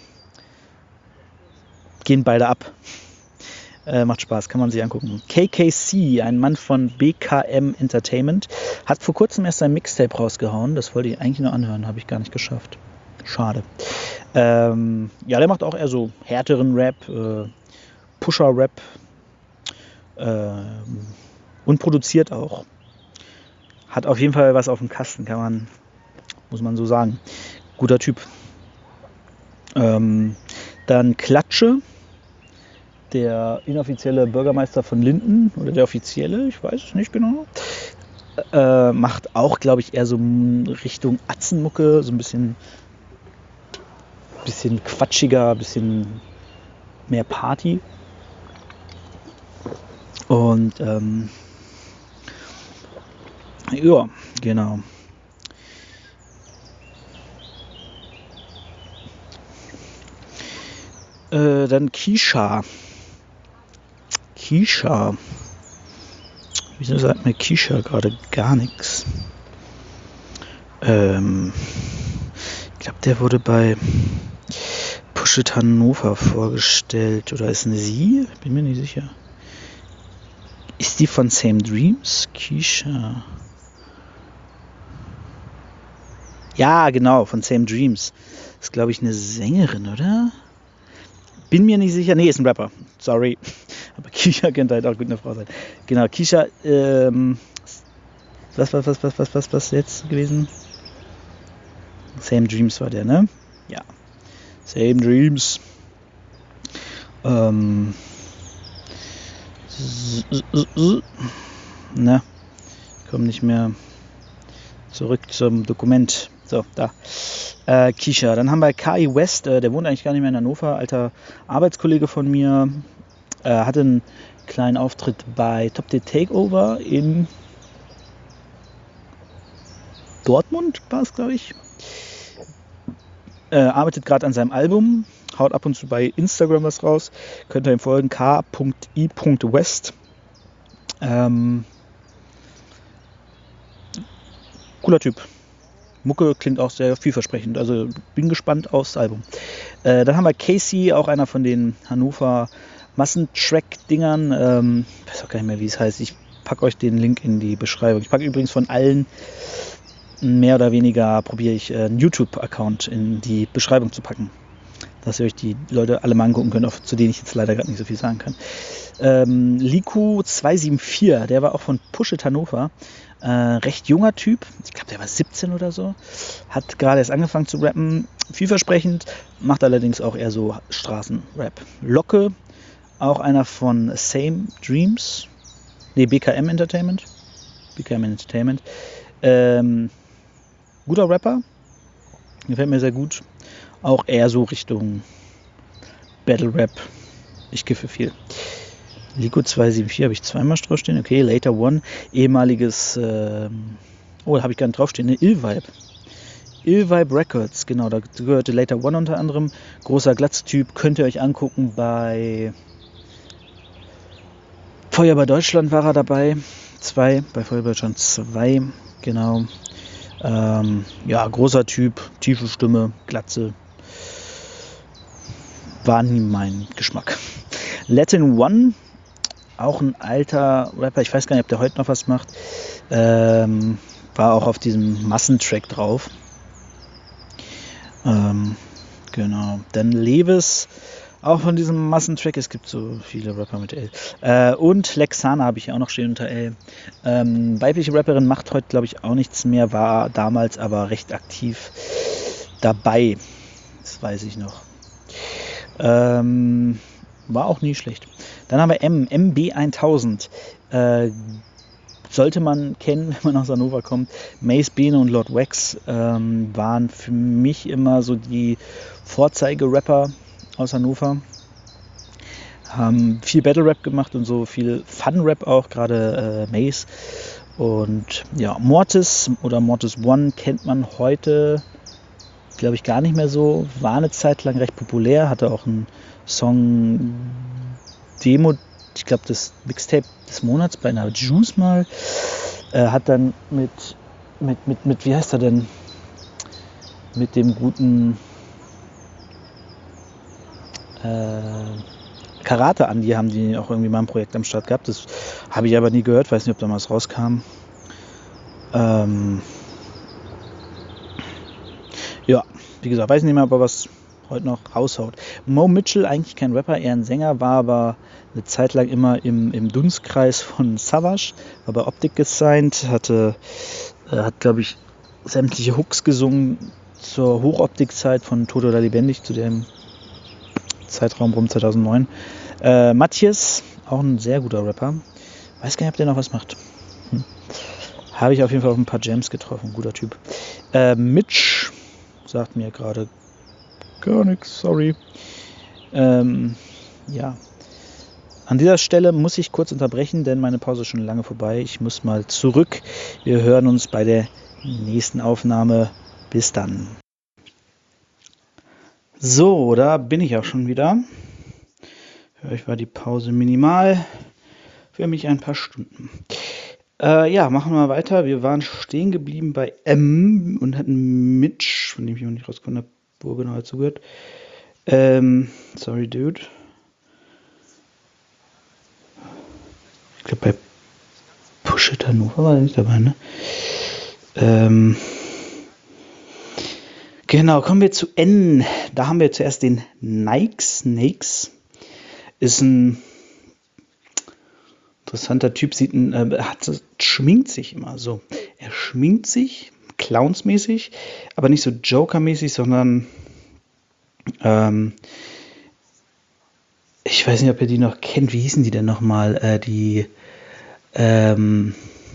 gehen beide ab. Äh, macht Spaß, kann man sich angucken. K K C, ein Mann von B K M Entertainment, hat vor kurzem erst ein Mixtape rausgehauen. Das wollte ich eigentlich nur anhören, habe ich gar nicht geschafft. Schade. Ähm, ja, der macht auch eher so härteren Rap, äh, Pusher-Rap äh, und produziert auch. Hat auf jeden Fall was auf dem Kasten, kann man, muss man so sagen. Guter Typ. Ähm, dann Klatsche. Der inoffizielle Bürgermeister von Linden, oder der offizielle, ich weiß es nicht genau, äh, macht auch, glaube ich, eher so Richtung Atzenmucke, so ein bisschen, bisschen quatschiger, bisschen mehr Party. Und ähm, ja, genau. Äh, dann Kisha. Kisha. Wieso sagt mir Kisha gerade gar nichts? Ähm, ich glaube, der wurde bei Push It Hannover vorgestellt. Oder ist eine sie? Bin mir nicht sicher. Ist die von Same Dreams? Kisha. Ja, genau, von Same Dreams. Ist, glaube ich, eine Sängerin, oder? Bin mir nicht sicher. Nee, ist ein Rapper. Sorry. Aber Kisha könnte halt auch gut eine Frau sein. Genau, Kisha, ähm, was, was, was, was, was, was, was jetzt gewesen? Same Dreams war der, ne? Ja. Same Dreams. Ähm. Ne? Komm nicht mehr zurück zum Dokument. So, da. Äh, Kisha. Dann haben wir Kai West, äh, der wohnt eigentlich gar nicht mehr in Hannover, alter Arbeitskollege von mir. Äh, hatte einen kleinen Auftritt bei Top the Takeover in Dortmund, war es, glaube ich. Äh, arbeitet gerade an seinem Album, haut ab und zu bei Instagram was raus. Könnt ihr ihm folgen, k i west. Ähm, cooler Typ. Mucke klingt auch sehr vielversprechend, also bin gespannt aufs Album. Äh, dann haben wir Casey, auch einer von den Hannover Massentrack-Dingern. Ähm, ich weiß auch gar nicht mehr, wie es heißt. Ich packe euch den Link in die Beschreibung. Ich packe übrigens von allen, mehr oder weniger, probiere ich äh, einen YouTube-Account in die Beschreibung zu packen. Dass ihr euch die Leute alle mal angucken könnt, auf, zu denen ich jetzt leider gerade nicht so viel sagen kann. Ähm, Liku zwei sieben vier, der war auch von Push It Hannover. Äh, recht junger Typ, ich glaube, der war siebzehn oder so. Hat gerade erst angefangen zu rappen. Vielversprechend, macht allerdings auch eher so Straßenrap. Locke, auch einer von Same Dreams. Ne, B K M Entertainment. B K M Entertainment. Ähm, guter Rapper. Gefällt mir sehr gut. Auch eher so Richtung Battle Rap. Ich kiffe viel. Lico zwei sieben vier habe ich zweimal draufstehen. Okay, Later One. Ehemaliges, äh, oh, da habe ich gar nicht draufstehen. Ne, Ill-Vibe. Ill-Vibe Records, genau, da gehörte Later One unter anderem. Großer Glatztyp, könnt ihr euch angucken bei Feuer bei Deutschland war er dabei. Zwei, bei Feuer bei Deutschland zwei, genau. Ähm, ja, großer Typ, tiefe Stimme, Glatze. War nie mein Geschmack. Latin One, auch ein alter Rapper, ich weiß gar nicht, ob der heute noch was macht. Ähm, war auch auf diesem Massentrack drauf. Ähm, genau. Dann Lewis, Auch von diesem Massentrack, es gibt so viele Rapper mit L. Äh, und Lexana habe ich hier auch noch stehen unter L. Ähm, weibliche Rapperin macht heute, glaube ich, auch nichts mehr, war damals aber recht aktiv dabei. Das weiß ich noch. Ähm, war auch nie schlecht. Dann haben wir M, M B tausend. Äh, sollte man kennen, wenn man aus Hannover kommt. Mace, Bene und Lord Wax ähm, waren für mich immer so die Vorzeige-Rapper aus Hannover. Haben viel Battle-Rap gemacht und so viel Fun-Rap auch, gerade äh, Mace. Und ja, Mortis oder Mortis One kennt man heute, glaube ich, gar nicht mehr so. War eine Zeit lang recht populär, hatte auch einen Song Demo, ich glaube das Mixtape des Monats bei einer Juice mal. Äh, hat dann mit, mit, mit, mit, wie heißt er denn? Mit dem guten äh, Karate Andi haben die auch irgendwie mal ein Projekt am Start gehabt. Das habe ich aber nie gehört, weiß nicht, ob da mal was rauskam. Ähm, ja, wie gesagt, weiß nicht mehr, ob er was heute noch raushaut. Mo Mitchell, eigentlich kein Rapper, eher ein Sänger, war aber eine Zeit lang immer im, im Dunstkreis von Savage, war bei Optik gesigned, hatte, äh, hat, glaube ich, sämtliche Hooks gesungen zur Hochoptikzeit von Tot oder Lebendig, zu dem Zeitraum rum zweitausendneun. Äh, Matthias, auch ein sehr guter Rapper. Weiß gar nicht, ob der noch was macht. Hm. Habe ich auf jeden Fall auf ein paar Jams getroffen. Guter Typ. Äh, Mitch sagt mir gerade gar nichts, sorry. Ähm, ja. An dieser Stelle muss ich kurz unterbrechen, denn meine Pause ist schon lange vorbei. Ich muss mal zurück. Wir hören uns bei der nächsten Aufnahme. Bis dann. So, da bin ich auch schon wieder. Für euch war die Pause minimal. Für mich ein paar Stunden. Äh, ja, machen wir weiter. Wir waren stehen geblieben bei M und hatten Mitch, von dem ich noch nicht rausgefunden habe, wo genau er zugehört. Ähm, sorry, dude. Ich glaube, bei Push It Hannover war er nicht dabei, ne? Ähm, genau, kommen wir zu N. Da haben wir zuerst den Nike Snakes. Ist ein interessanter Typ, sieht ein, äh, hat, schminkt sich immer so. Er schminkt sich, clownsmäßig, aber nicht so Joker-mäßig, sondern ähm, ich weiß nicht, ob ihr die noch kennt. Wie hießen die denn nochmal? Äh, die ähm,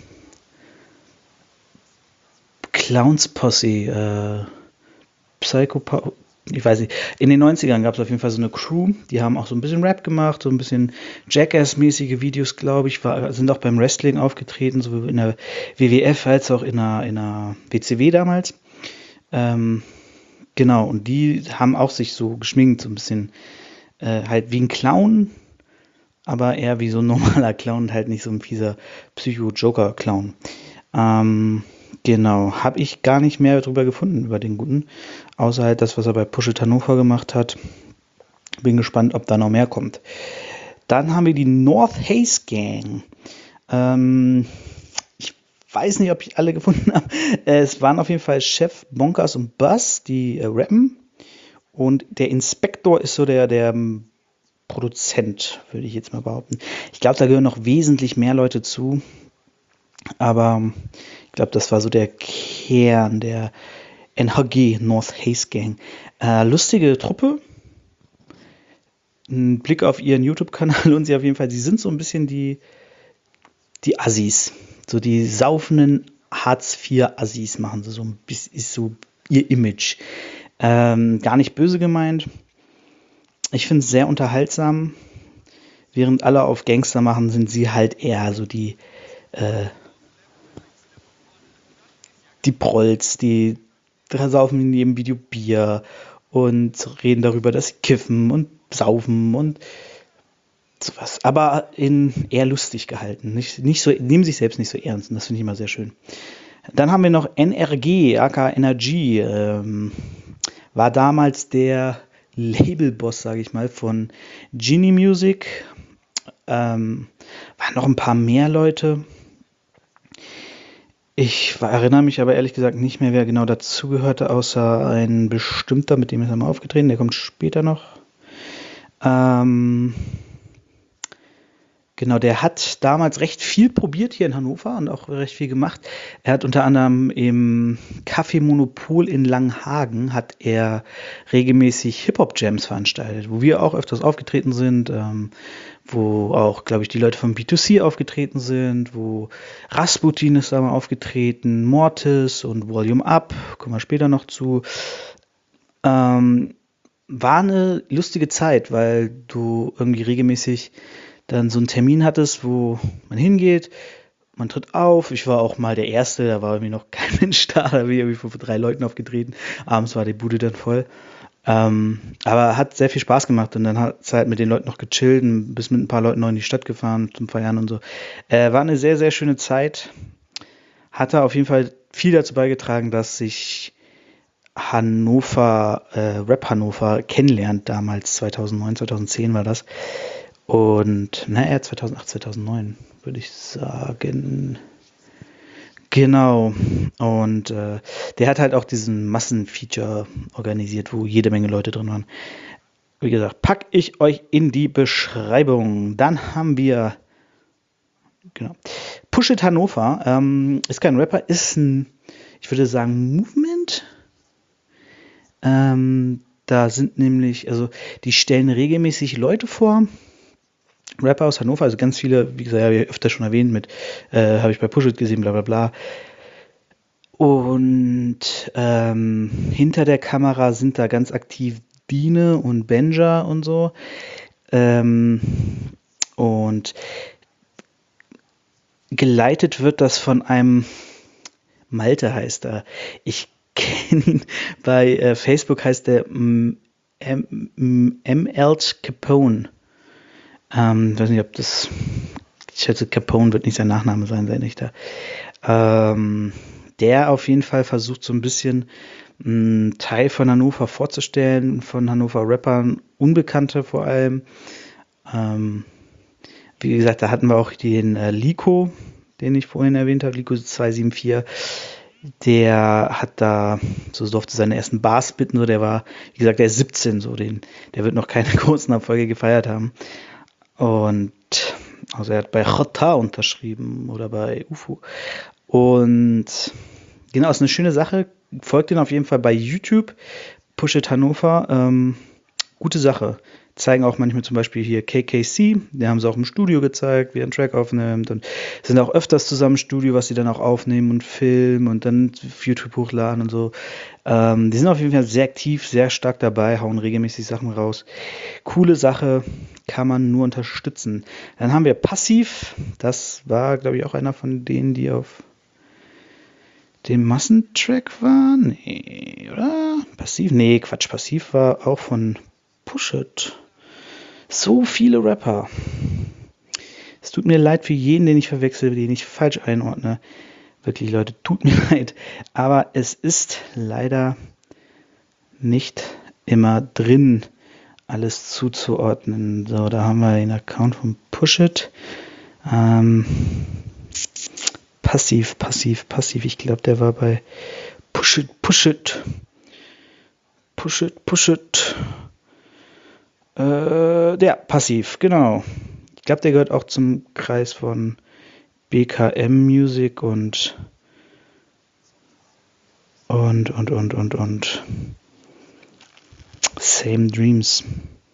Clowns-Posse, äh, Psychopath, ich weiß nicht, in den neunzigern gab es auf jeden Fall so eine Crew, die haben auch so ein bisschen Rap gemacht, so ein bisschen Jackass-mäßige Videos, glaube ich, war, sind auch beim Wrestling aufgetreten, sowohl in der W W F als auch in der, in der W C W damals. Ähm, genau, und die haben auch sich so geschminkt, so ein bisschen äh, halt wie ein Clown, aber eher wie so ein normaler Clown, halt nicht so ein fieser Psycho-Joker-Clown. Ähm, Genau, habe ich gar nicht mehr drüber gefunden, über den Guten. Außer halt das, was er bei Push It Hannover gemacht hat. Bin gespannt, ob da noch mehr kommt. Dann haben wir die North Haze Gang. Ähm, ich weiß nicht, ob ich alle gefunden habe. Es waren auf jeden Fall Chef, Bonkers und Buzz, die äh, rappen. Und der Inspektor ist so der, der ähm, Produzent, würde ich jetzt mal behaupten. Ich glaube, da gehören noch wesentlich mehr Leute zu. Aber ich glaube, das war so der Kern der N H G, North Haze Gang. Äh, lustige Truppe. Ein Blick auf ihren YouTube-Kanal lohnt sich auf jeden Fall. Sie sind so ein bisschen die, die Assis. So die saufenden Hartz vier Assis machen sie so ein bisschen, ist so ihr Image. Ähm, gar nicht böse gemeint. Ich finde es sehr unterhaltsam. Während alle auf Gangster machen, sind sie halt eher so die äh, die Prolls, die saufen in jedem Video Bier und reden darüber, dass sie kiffen und saufen und sowas. Aber in eher lustig gehalten. Nicht, nicht so, nehmen sich selbst nicht so ernst und das finde ich immer sehr schön. Dann haben wir noch N R G, aka Energy. Ähm, war damals der Labelboss, sage ich mal, von Genie Music. Ähm, waren noch ein paar mehr Leute. Ich erinnere mich aber ehrlich gesagt nicht mehr, wer genau dazugehörte, außer ein bestimmter, mit dem ist er mal aufgetreten, der kommt später noch. Ähm, genau, der hat damals recht viel probiert hier in Hannover und auch recht viel gemacht. Er hat unter anderem im Café Monopol in Langhagen hat er regelmäßig Hip-Hop-Jams veranstaltet, wo wir auch öfters aufgetreten sind, ähm, wo auch, glaube ich, die Leute vom B zwei C aufgetreten sind, wo Rasputin ist da mal aufgetreten, Mortis und Volume Up, kommen wir später noch zu. Ähm, war eine lustige Zeit, weil du irgendwie regelmäßig dann so einen Termin hattest, wo man hingeht, man tritt auf. Ich war auch mal der Erste, da war irgendwie noch kein Mensch da, da bin ich irgendwie vor drei Leuten aufgetreten. Abends war die Bude dann voll. Ähm, aber hat sehr viel Spaß gemacht und dann hat es halt mit den Leuten noch gechillt und bis mit ein paar Leuten noch in die Stadt gefahren zum Feiern und so. Äh, war eine sehr, sehr schöne Zeit. Hatte auf jeden Fall viel dazu beigetragen, dass sich Hannover, äh, Rap Hannover kennenlernt, damals zweitausendneun, zweitausendzehn war das. Und, naja, zweitausendacht, zweitausendneun würde ich sagen. Genau. Und äh, der hat halt auch diesen Massenfeature organisiert, wo jede Menge Leute drin waren. Wie gesagt, pack ich euch in die Beschreibung. Dann haben wir, genau, Push It Hannover. Ähm, ist kein Rapper, ist ein, ich würde sagen, Movement. Ähm, da sind nämlich, also die stellen regelmäßig Leute vor. Rapper aus Hannover, also ganz viele, wie gesagt, habe ich öfter schon erwähnt, mit, äh, habe ich bei Push It gesehen, bla bla bla. Und ähm, hinter der Kamera sind da ganz aktiv Dine und Benja und so. Ähm, und geleitet wird das von einem Malte heißt er. Ich kenne ihn bei äh, Facebook, heißt der M. M. M. Elch Capone. Ähm, ich weiß nicht, ob das. Ich schätze, Capone wird nicht sein Nachname sein, sein echter. Ähm, der auf jeden Fall versucht so ein bisschen einen Teil von Hannover vorzustellen, von Hannover Rappern, Unbekannte vor allem. Ähm, wie gesagt, da hatten wir auch den äh, Liko, den ich vorhin erwähnt habe, Liko zwei sieben vier. Der hat da, so durfte seine ersten Bars bitten, so der war, wie gesagt, der ist siebzehn, so den, der wird noch keine großen Erfolge gefeiert haben. Und also er hat bei Chota unterschrieben oder bei U F O. Und genau, ist eine schöne Sache. Folgt ihn auf jeden Fall bei YouTube. Push It Hannover. Ähm, gute Sache. Zeigen auch manchmal zum Beispiel hier K K C. Die haben sie auch im Studio gezeigt, wie er einen Track aufnimmt. Und sind auch öfters zusammen im Studio, was sie dann auch aufnehmen und filmen und dann auf YouTube hochladen und so. Ähm, die sind auf jeden Fall sehr aktiv, sehr stark dabei, hauen regelmäßig Sachen raus. Coole Sache, kann man nur unterstützen. Dann haben wir Passiv. Das war, glaube ich, auch einer von denen, die auf dem Massentrack waren. Nee, oder? Passiv? Nee, Quatsch. Passiv war auch von Push It. So viele Rapper. Es tut mir leid für jeden, den ich verwechsel, den ich falsch einordne. Wirklich, Leute, tut mir leid. Aber es ist leider nicht immer drin, alles zuzuordnen. So, da haben wir den Account von Push It. Ähm, passiv, passiv, passiv. Ich glaube, der war bei Push It, Push It. Push It, Push It. Äh, der, passiv, genau. Ich glaube, der gehört auch zum Kreis von B K M Music und und, und, und, und, und Same Dreams.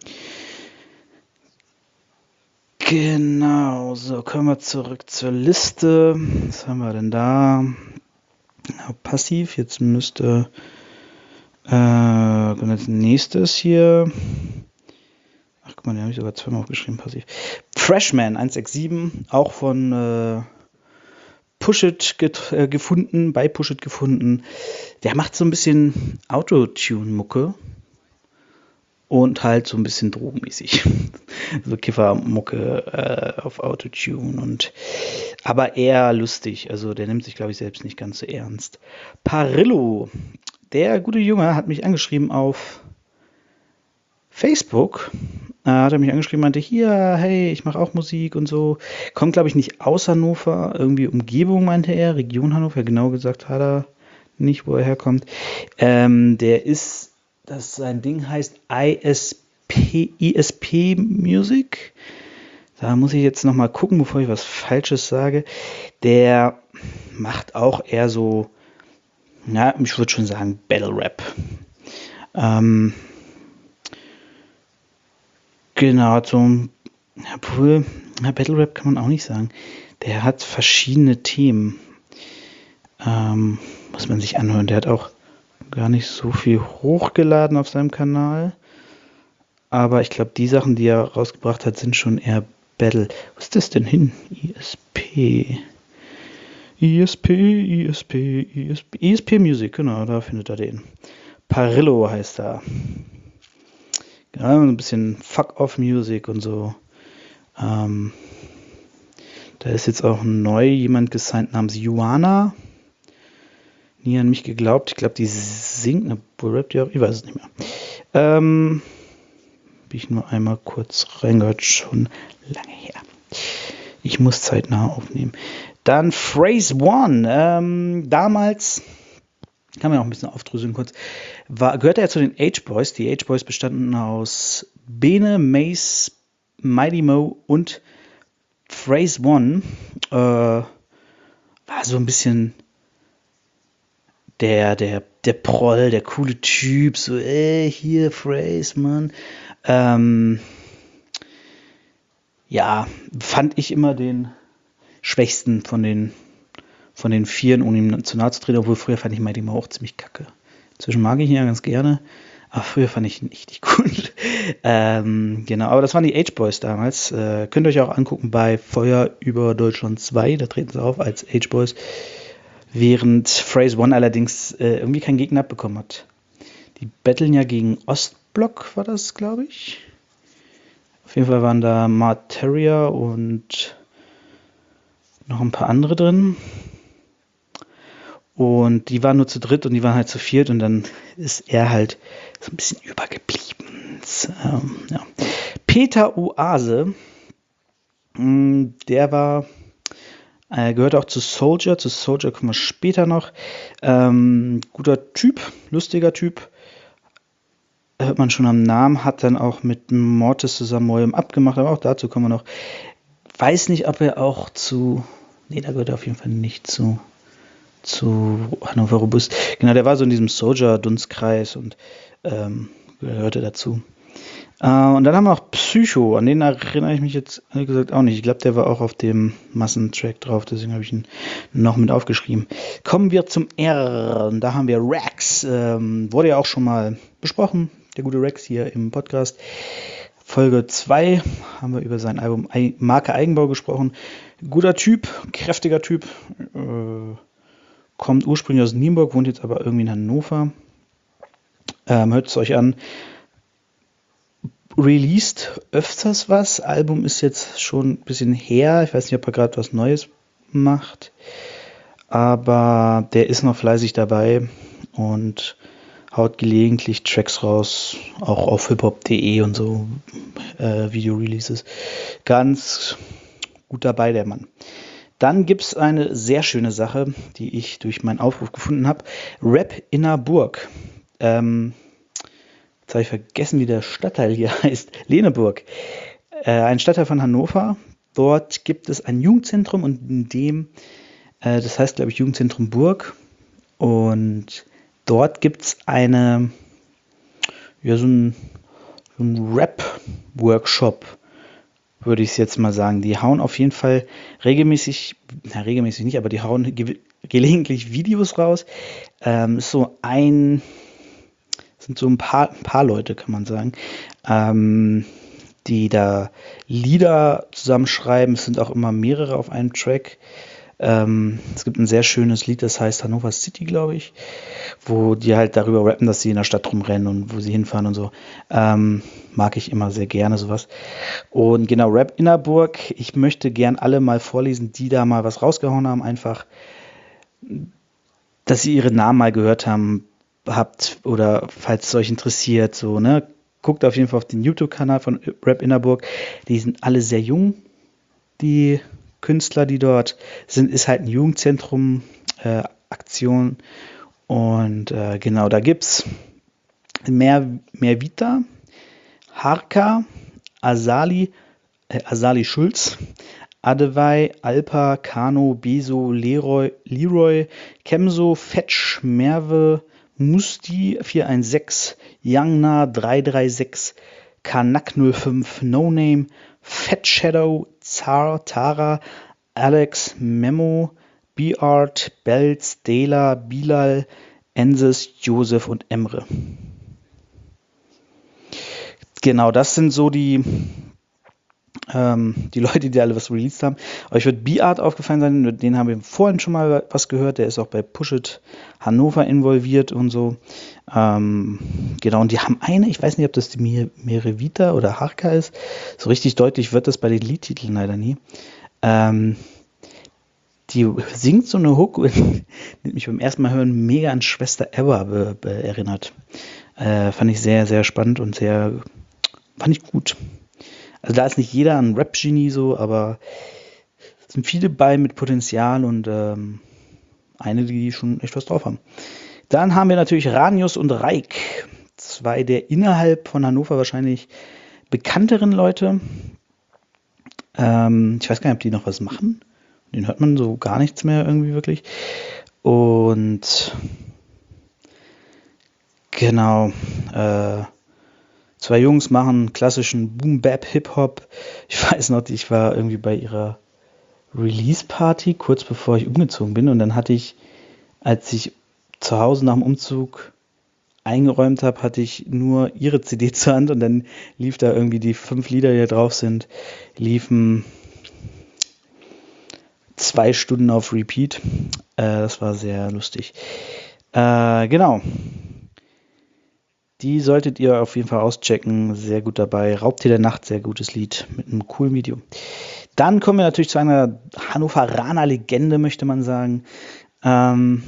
Genau, so, kommen wir zurück zur Liste. Was haben wir denn da? Ja, passiv, jetzt müsste äh, als nächstes hier. Ach, guck mal, den habe ich sogar zweimal aufgeschrieben, passiv. Freshman eins sechs sieben, auch von äh, Push It get, äh, gefunden, bei Push It gefunden. Der macht so ein bisschen Autotune-Mucke und halt so ein bisschen drogenmäßig. So Kiffermucke äh, auf Autotune und aber eher lustig. Also der nimmt sich, glaube ich, selbst nicht ganz so ernst. Parillo, der gute Junge, hat mich angeschrieben auf Facebook. Äh, hat er mich angeschrieben, meinte, hier, hey, ich mache auch Musik und so. Kommt, glaube ich, nicht aus Hannover, irgendwie Umgebung, meinte er, Region Hannover, genau gesagt hat er nicht, wo er herkommt. Ähm, der ist, das sein Ding heißt I S P, E S P Music. Da muss ich jetzt nochmal gucken, bevor ich was Falsches sage. Der macht auch eher so, na, ich würde schon sagen, Battle Rap. Ähm, genau, so, obwohl, ja, Battle Rap kann man auch nicht sagen. Der hat verschiedene Themen. Ähm, muss man sich anhören. Der hat auch gar nicht so viel hochgeladen auf seinem Kanal. Aber ich glaube, die Sachen, die er rausgebracht hat, sind schon eher Battle. Was ist das denn hin? E S P. E S P, E S P, E S P. E S P Music, genau, da findet er den. Parillo heißt er. Genau, so ein bisschen Fuck-Off-Music und so. Ähm, da ist jetzt auch neu jemand gesigned namens Juana. Nie an mich geglaubt. Ich glaube, die singt eine Bullrap, die auch, ich weiß es nicht mehr. Ähm, bin ich nur einmal kurz reingehört, schon lange her. Ich muss zeitnah aufnehmen. Dann Phrase One. Ähm, damals, kann man auch ein bisschen aufdröseln kurz, war, gehörte er zu den H-Boys. Die H-Boys bestanden aus Bene, Mace, Mighty Mo und Phrase One. Äh, war so ein bisschen der, der, der Proll, der coole Typ, so, ey, hier, Phrase, Mann. Ähm, ja, fand ich immer den schwächsten von den, von den Vieren, ohne ihm zu nahe zu treten, obwohl früher fand ich Mighty Mo auch ziemlich kacke. Inzwischen mag ich ihn ja ganz gerne, aber früher fand ich ihn richtig gut. ähm, genau, aber das waren die H-Boys damals. Äh, könnt ihr euch auch angucken bei Feuer über Deutschland zwei, da treten sie auf als H-Boys. Während Phrase One allerdings äh, irgendwie keinen Gegner abbekommen hat. Die battlen ja gegen Ostblock, war das, glaube ich. Auf jeden Fall waren da Materia und noch ein paar andere drin. Und die waren nur zu dritt und die waren halt zu viert und dann ist er halt so ein bisschen übergeblieben. Ähm, ja. Peter Oase, mh, der war... Er gehört auch zu Soldier. Zu Soldier kommen wir später noch. Ähm, guter Typ, lustiger Typ. Hört man schon am Namen. Hat dann auch mit Mortis zusammen Moyum abgemacht. Aber auch dazu kommen wir noch. Weiß nicht, ob er auch zu... Nee, da gehört er auf jeden Fall nicht zu... Zu Hannover Robust. Genau, der war so in diesem Soldier-Dunstkreis und ähm, gehörte dazu. Uh, und dann haben wir noch Psycho, an den erinnere ich mich jetzt ehrlich gesagt auch nicht. Ich glaube, der war auch auf dem Massentrack drauf, deswegen habe ich ihn noch mit aufgeschrieben. Kommen wir zum R, und da haben wir Rex, ähm, wurde ja auch schon mal besprochen, der gute Rex hier im Podcast. Folge zwei haben wir über sein Album Marke Eigenbau gesprochen. Guter Typ, kräftiger Typ, äh, kommt ursprünglich aus Nienburg, wohnt jetzt aber irgendwie in Hannover. Ähm, hört es euch an. Released öfters was. Album ist jetzt schon ein bisschen her. Ich weiß nicht, ob er gerade was Neues macht. Aber der ist noch fleißig dabei und haut gelegentlich Tracks raus, auch auf hiphop punkt de und so äh, Video-Releases. Ganz gut dabei, der Mann. Dann gibt es eine sehr schöne Sache, die ich durch meinen Aufruf gefunden habe. Rap in der Burg. Ähm, Jetzt habe ich vergessen, wie der Stadtteil hier heißt. Leneburg. Äh, ein Stadtteil von Hannover. Dort gibt es ein Jugendzentrum und in dem, äh, das heißt, glaube ich, Jugendzentrum Burg. Und dort gibt es eine, ja, so ein, so ein Rap-Workshop, würde ich es jetzt mal sagen. Die hauen auf jeden Fall regelmäßig, na, regelmäßig nicht, aber die hauen ge- gelegentlich Videos raus. Ähm, ist so ein... sind so ein paar, ein paar Leute, kann man sagen, ähm, die da Lieder zusammenschreiben. Es sind auch immer mehrere auf einem Track. Ähm, es gibt ein sehr schönes Lied, das heißt Hannover City, glaube ich, wo die halt darüber rappen, dass sie in der Stadt rumrennen und wo sie hinfahren und so. Ähm, mag ich immer sehr gerne sowas. Und genau, Rap Innerburg. Ich möchte gern alle mal vorlesen, die da mal was rausgehauen haben, einfach, dass sie ihre Namen mal gehört haben, habt oder falls es euch interessiert, so, ne, guckt auf jeden Fall auf den YouTube-Kanal von Rap Innerburg. Die sind alle sehr jung, die Künstler, die dort sind, ist halt ein Jugendzentrum, äh, Aktion und äh, genau, da gibt's mehr, mehr Vita, Harka, Asali, äh, Asali Schulz, Adewey, Alpa, Kano, Beso, Leroy, Leroy, Kemso, Fetch, Merve, Musti vier eins sechs, Youngna drei drei sechs, Kanak null fünf, No Name, Fat Shadow, Zar, Tara, Alex, Memo, B-Art, Belz, Dela, Bilal, Ensis, Josef und Emre. Genau, das sind so die, ähm, die Leute, die alle was released haben. Euch wird B-Art aufgefallen sein, den haben wir vorhin schon mal was gehört. Der ist auch bei Push It Hannover involviert und so. Ähm, genau, und die haben eine, ich weiß nicht, ob das die Mere- Merevita oder Harka ist. So richtig deutlich wird das bei den Liedtiteln leider nie. Ähm, die singt so eine Hook und die mich beim ersten Mal hören mega an Schwester Eva be, be erinnert. Äh, fand ich sehr, sehr spannend und sehr, fand ich gut. Also da ist nicht jeder ein Rap-Genie so, aber es sind viele bei mit Potenzial und ähm, eine, die schon echt was drauf haben. Dann haben wir natürlich Ranius und Reik, zwei der innerhalb von Hannover wahrscheinlich bekannteren Leute. Ähm, ich weiß gar nicht, ob die noch was machen. Den hört man so gar nichts mehr irgendwie wirklich. Und genau, äh, zwei Jungs machen klassischen Boom-Bap-Hip-Hop. Ich weiß noch, ich war irgendwie bei ihrer Release-Party, kurz bevor ich umgezogen bin. Und dann hatte ich, als ich zu Hause nach dem Umzug eingeräumt habe, hatte ich nur ihre C D zur Hand. Und dann lief da irgendwie die fünf Lieder, die da drauf sind, liefen zwei Stunden auf Repeat. Äh, das war sehr lustig. Äh, genau. Die solltet ihr auf jeden Fall auschecken. Sehr gut dabei. Raubtier der Nacht, sehr gutes Lied mit einem coolen Video. Dann kommen wir natürlich zu einer Hannoveraner Legende, möchte man sagen. Ähm,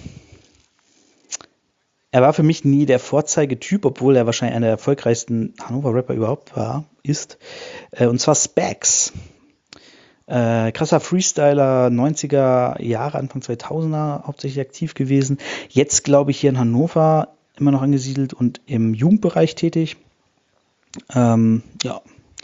er war für mich nie der Vorzeigetyp, obwohl er wahrscheinlich einer der erfolgreichsten Hannover-Rapper überhaupt war, ist. Äh, und zwar Spax. Äh, krasser Freestyler, neunziger Jahre, Anfang zweitausender hauptsächlich aktiv gewesen. Jetzt, glaube ich, hier in Hannover immer noch angesiedelt und im Jugendbereich tätig. Ähm, ja.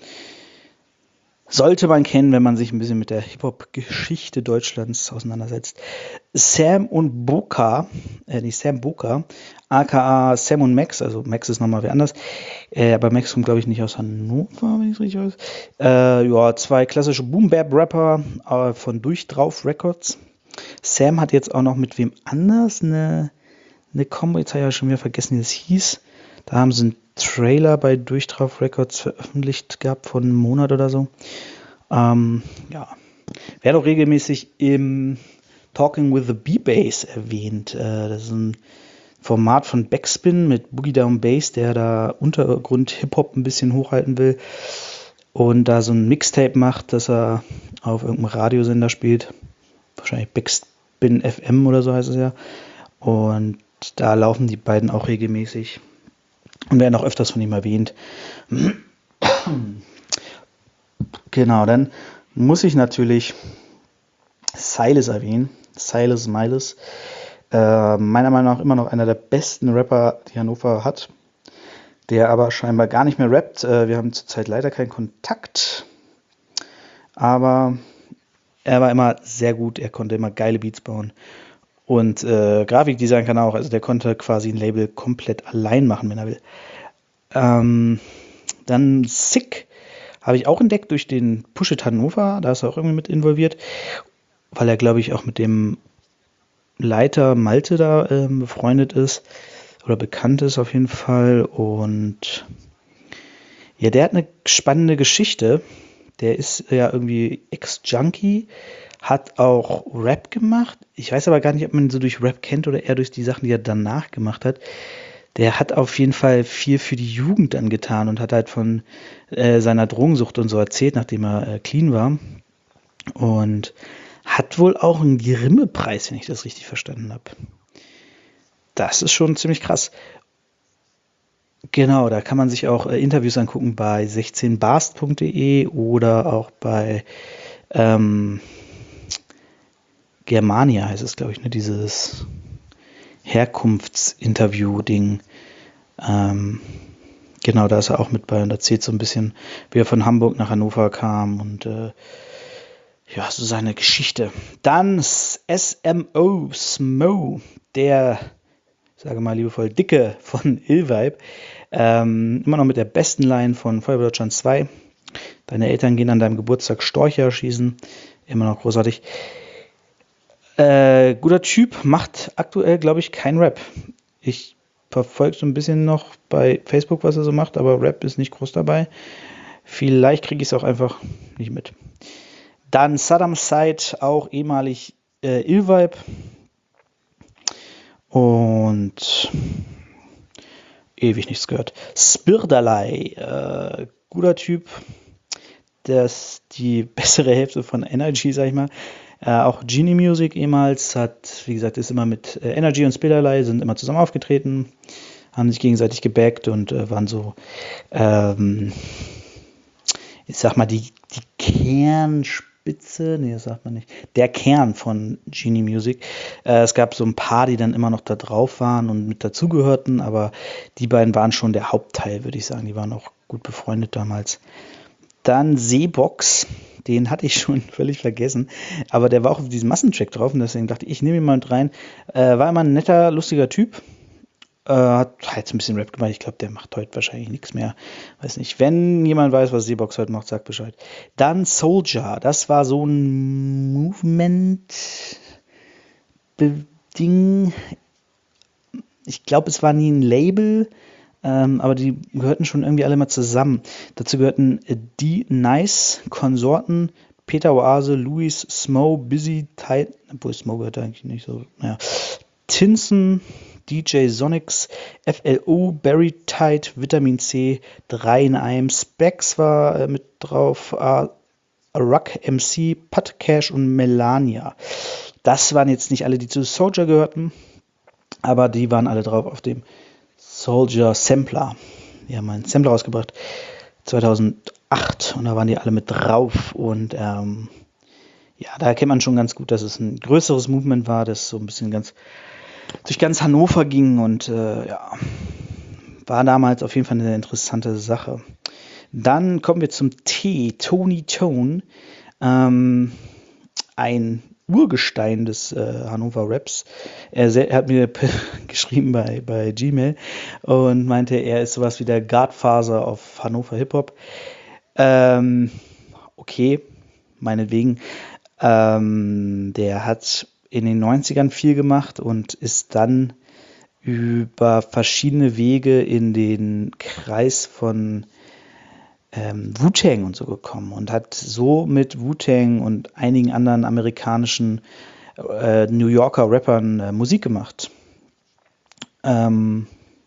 Sollte man kennen, wenn man sich ein bisschen mit der Hip-Hop-Geschichte Deutschlands auseinandersetzt. Sam und Boca, äh, nicht Sam Boca, aka Sam und Max, also Max ist nochmal wer anders, äh, aber Max kommt, glaube ich, nicht aus Hannover, wenn ich es richtig weiß. Äh, ja, zwei klassische Boom-Bap-Rapper äh, von Durchdrauf Records. Sam hat jetzt auch noch mit wem anders eine, eine Combo, jetzt habe ich ja schon wieder vergessen, wie das hieß. Da haben sie einen Trailer bei Durchdrauf Records veröffentlicht gehabt von einem Monat oder so. Ähm, ja, werde auch regelmäßig im Talking with the B-Bass erwähnt. Äh, das ist ein Format von Backspin mit Boogie Down Bass, der da Untergrund Hip-Hop ein bisschen hochhalten will und da so ein Mixtape macht, das er auf irgendeinem Radiosender spielt. Wahrscheinlich Backspin F M oder so heißt es ja. Und da laufen die beiden auch regelmäßig und werden auch öfters von ihm erwähnt. Genau, dann muss ich natürlich Silas erwähnen. Silas Miles. Äh, meiner Meinung nach immer noch einer der besten Rapper, die Hannover hat. Der aber scheinbar gar nicht mehr rappt. Äh, wir haben zurzeit leider keinen Kontakt. Aber er war immer sehr gut. Er konnte immer geile Beats bauen. Und äh, Grafikdesign kann er auch. Also der konnte quasi ein Label komplett allein machen, wenn er will. Ähm, dann Sick habe ich auch entdeckt durch den Push It Hannover. Da ist er auch irgendwie mit involviert. Weil er, glaube ich, auch mit dem Leiter Malte da ähm, befreundet ist. Oder bekannt ist auf jeden Fall. Und ja, der hat eine spannende Geschichte. Der ist ja irgendwie Ex-Junkie. Hat auch Rap gemacht. Ich weiß aber gar nicht, ob man ihn so durch Rap kennt oder eher durch die Sachen, die er danach gemacht hat. Der hat auf jeden Fall viel für die Jugend dann getan und hat halt von äh, seiner Drogensucht und so erzählt, nachdem er äh, clean war. Und hat wohl auch einen Grimme-Preis, wenn ich das richtig verstanden habe. Das ist schon ziemlich krass. Genau, da kann man sich auch äh, Interviews angucken bei sechzehn barst punkt de oder auch bei ähm, Germania heißt es, glaube ich, ne, dieses Herkunftsinterview-Ding. Ähm, Genau, da ist er auch mit bei und erzählt so ein bisschen, wie er von Hamburg nach Hannover kam und äh, ja, so seine Geschichte. Dann S M O, Smo, der, ich sage mal liebevoll, Dicke von Illvibe. Ähm, immer noch mit der besten Line von Feuerwehr Deutschland zwei. Deine Eltern gehen an deinem Geburtstag Storche erschießen. Immer noch großartig. Äh, guter Typ, macht aktuell, glaube ich, kein Rap. Ich verfolge so ein bisschen noch bei Facebook, was er so macht, aber Rap ist nicht groß dabei. Vielleicht kriege ich es auch einfach nicht mit. Dann Saddam Said, auch ehemalig äh, Illvibe. Und ewig nichts gehört. Spirdalei, äh, guter Typ. Das ist die bessere Hälfte von Energy, sag ich mal. Äh, auch Genie Music ehemals hat, wie gesagt, ist immer mit äh, Energy und Spirdalei, sind immer zusammen aufgetreten, haben sich gegenseitig gebackt und äh, waren so, ähm, ich sag mal, die, die Kernspitze, nee, das sagt man nicht, der Kern von Genie Music. Äh, es gab so ein paar, die dann immer noch da drauf waren und mit dazugehörten, aber die beiden waren schon der Hauptteil, würde ich sagen. Die waren auch gut befreundet damals. Dann Seebox, den hatte ich schon völlig vergessen, aber der war auch auf diesem Massentrack drauf und deswegen dachte ich, ich nehme ihn mal mit rein. Äh, war immer ein netter, lustiger Typ. Äh, hat halt so ein bisschen Rap gemacht. Ich glaube, der macht heute wahrscheinlich nichts mehr. Weiß nicht. Wenn jemand weiß, was Seebox heute macht, sagt Bescheid. Dann Soulja. Das war so ein Movement-Ding. Ich glaube, es war nie ein Label. Ähm, aber die gehörten schon irgendwie alle mal zusammen. Dazu gehörten äh, die Nice, Konsorten, Peter Oase, Louis, Smo, Busy, Titan, obwohl Smo gehört eigentlich nicht so, naja, Tinson, D J Sonics, F L O, Barry Tide, Vitamin C, drei in einem, Specs war äh, mit drauf, äh, Ruck, M C, Pat Cash und Melania. Das waren jetzt nicht alle, die zu Soulja gehörten, aber die waren alle drauf auf dem Soulja Sampler. Die haben einen Sampler rausgebracht zweitausendacht und da waren die alle mit drauf und ähm, ja, da erkennt man schon ganz gut, dass es ein größeres Movement war, das so ein bisschen ganz durch ganz Hannover ging und äh, ja, war damals auf jeden Fall eine interessante Sache. Dann kommen wir zum T, Tony Tone, ähm, ein Urgestein des äh, Hannover Raps. Er, er hat mir geschrieben bei, bei Gmail und meinte, er ist sowas wie der Godfather auf Hannover Hip-Hop. Ähm, okay, meinetwegen. Ähm, der hat in den neunzigern viel gemacht und ist dann über verschiedene Wege in den Kreis von ähm, Wu-Tang und so gekommen und hat so mit Wu-Tang und einigen anderen amerikanischen äh, New Yorker Rappern äh, Musik gemacht. Ähm,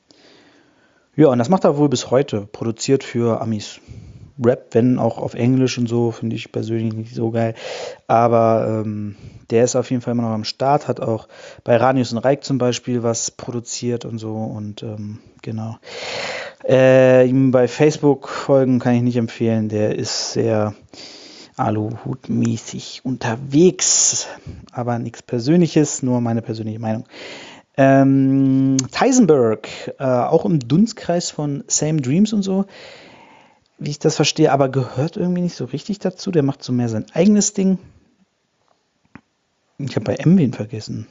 ja, und das macht er wohl bis heute, produziert für Amis. Rap, wenn auch auf Englisch und so, finde ich persönlich nicht so geil. Aber ähm, der ist auf jeden Fall immer noch am Start, hat auch bei Ranius und Reik zum Beispiel was produziert und so. Und ähm, genau. Äh, ihm bei Facebook folgen kann ich nicht empfehlen. Der ist sehr Aluhut-mäßig unterwegs. Aber nichts Persönliches, nur meine persönliche Meinung. Ähm, Teisenberg, äh, auch im Dunstkreis von Same Dreams und so, wie ich das verstehe, aber gehört irgendwie nicht so richtig dazu. Der macht so mehr sein eigenes Ding. Ich habe bei M wen vergessen.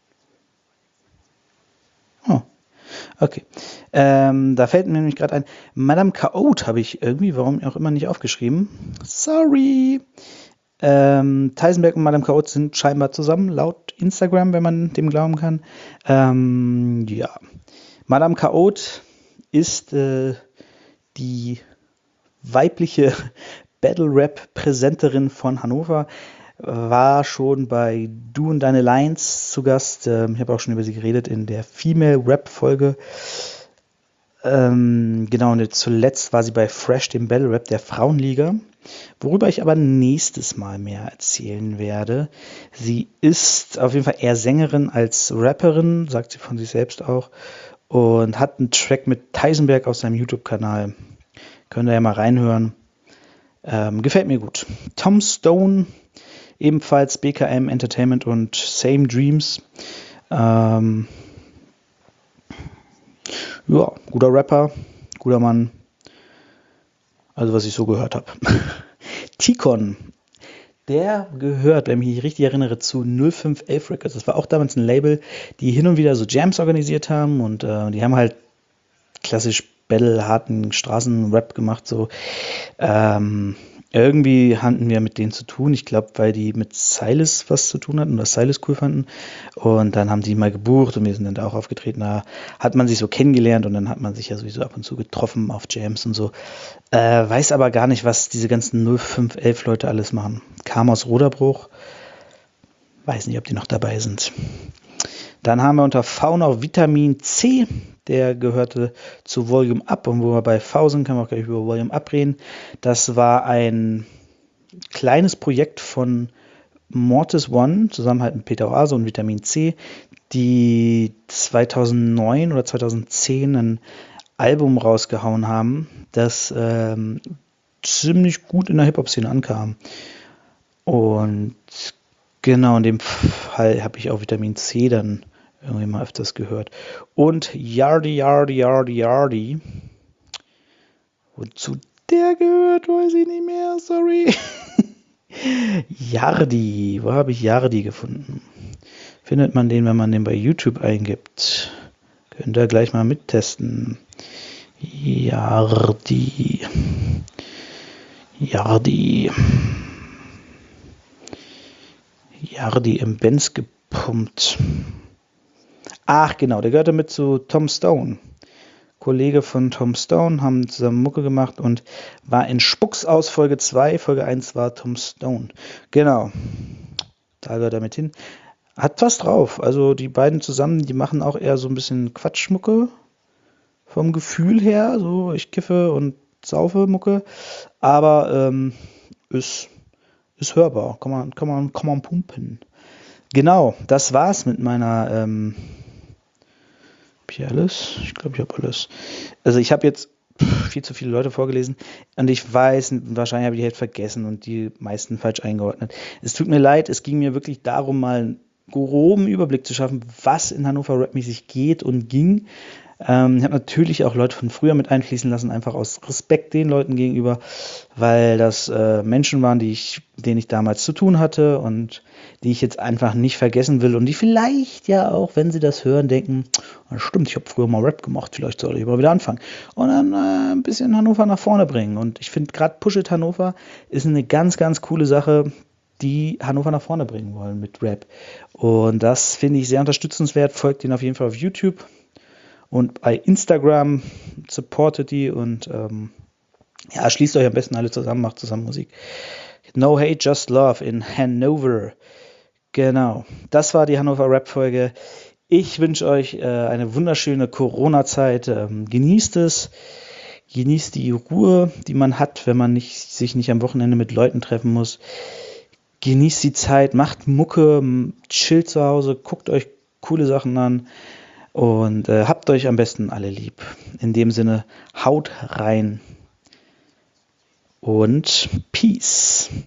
Oh, okay. Ähm, da fällt mir nämlich gerade ein, Madame Chaot habe ich irgendwie, warum auch immer, nicht aufgeschrieben. Sorry. Ähm, Teisenberg und Madame Chaot sind scheinbar zusammen, laut Instagram, wenn man dem glauben kann. Ähm, ja. Madame Chaot ist äh, die weibliche Battle-Rap-Präsenterin von Hannover, war schon bei Du und Deine Lines zu Gast. Ähm, ich habe auch schon über sie geredet in der Female-Rap-Folge. Ähm, genau, und zuletzt war sie bei Fresh, dem Battle-Rap der Frauenliga, worüber ich aber nächstes Mal mehr erzählen werde. Sie ist auf jeden Fall eher Sängerin als Rapperin, sagt sie von sich selbst auch, und hat einen Track mit Teisenberg auf seinem YouTube-Kanal. Könnt ihr ja mal reinhören. Ähm, gefällt mir gut. Tom Stone, ebenfalls B K M Entertainment und Same Dreams. Ähm, ja, guter Rapper, guter Mann. Also was ich so gehört habe. Ticon, der gehört, wenn ich mich richtig erinnere, zu null fünf elf Records. Das war auch damals ein Label, die hin und wieder so Jams organisiert haben und äh, die haben halt klassisch Battle, harten Straßenrap gemacht. So ähm, irgendwie hatten wir mit denen zu tun. Ich glaube, weil die mit Silas was zu tun hatten oder Silas cool fanden. Und dann haben die mal gebucht und wir sind dann da auch aufgetreten. Da hat man sich so kennengelernt und dann hat man sich ja sowieso ab und zu getroffen auf Jams und so. Äh, weiß aber gar nicht, was diese ganzen null fünf elf Leute alles machen. Kam aus Roderbruch. Weiß nicht, ob die noch dabei sind. Dann haben wir unter V noch Vitamin C. Der gehörte zu Volume Up. Und wo wir bei V sind, kann man auch gleich über Volume Up reden. Das war ein kleines Projekt von Mortis One, zusammen halt mit Peter Oase und Vitamin C, die zweitausendneun oder zweitausendzehn ein Album rausgehauen haben, das ähm, ziemlich gut in der Hip-Hop-Szene ankam. Und genau in dem Fall habe ich auch Vitamin C dann irgendwie mal öfters gehört. Und Yardi, Yardi, Yardi, Yardi. Wozu der gehört, weiß ich nicht mehr, sorry. Yardi, wo habe ich Yardi gefunden? Findet man den, wenn man den bei YouTube eingibt? Könnt ihr gleich mal mittesten. Yardi. Yardi. Yardi im Benz gepumpt. Ach genau, der gehörte mit zu Tom Stone. Kollege von Tom Stone, haben zusammen Mucke gemacht und war in Spucks aus Folge zwei. Folge eins war Tom Stone. Genau, da gehört er mit hin. Hat was drauf. Also die beiden zusammen, die machen auch eher so ein bisschen Quatschmucke vom Gefühl her. So, ich kiffe und saufe Mucke. Aber ähm, ist, ist hörbar. Kann man, kann man, kann man pumpen. Genau, das war's mit meiner... Ähm, Hab ich alles? Ich glaube, ich habe alles. Also ich habe jetzt viel zu viele Leute vorgelesen und ich weiß, wahrscheinlich habe ich die Hälfte vergessen und die meisten falsch eingeordnet. Es tut mir leid, es ging mir wirklich darum, mal einen groben Überblick zu schaffen, was in Hannover rapmäßig geht und ging. Ähm, ich habe natürlich auch Leute von früher mit einfließen lassen, einfach aus Respekt den Leuten gegenüber, weil das äh, Menschen waren, die ich, denen ich damals zu tun hatte und die ich jetzt einfach nicht vergessen will und die vielleicht ja auch, wenn sie das hören, denken, oh, stimmt, ich habe früher mal Rap gemacht, vielleicht soll ich mal wieder anfangen und dann äh, ein bisschen Hannover nach vorne bringen. Und ich finde gerade Push It Hannover ist eine ganz, ganz coole Sache, die Hannover nach vorne bringen wollen mit Rap. Und das finde ich sehr unterstützenswert. Folgt ihnen auf jeden Fall auf YouTube. Und bei Instagram supportet die und ähm, ja, schließt euch am besten alle zusammen, macht zusammen Musik. No Hate, Just Love in Hanover. Genau, das war die Hannover Rap-Folge. Ich wünsche euch äh, eine wunderschöne Corona-Zeit. Ähm, genießt es, genießt die Ruhe, die man hat, wenn man nicht, sich nicht am Wochenende mit Leuten treffen muss. Genießt die Zeit, macht Mucke, chillt zu Hause, guckt euch coole Sachen an. Und äh, habt euch am besten alle lieb. In dem Sinne, haut rein und Peace.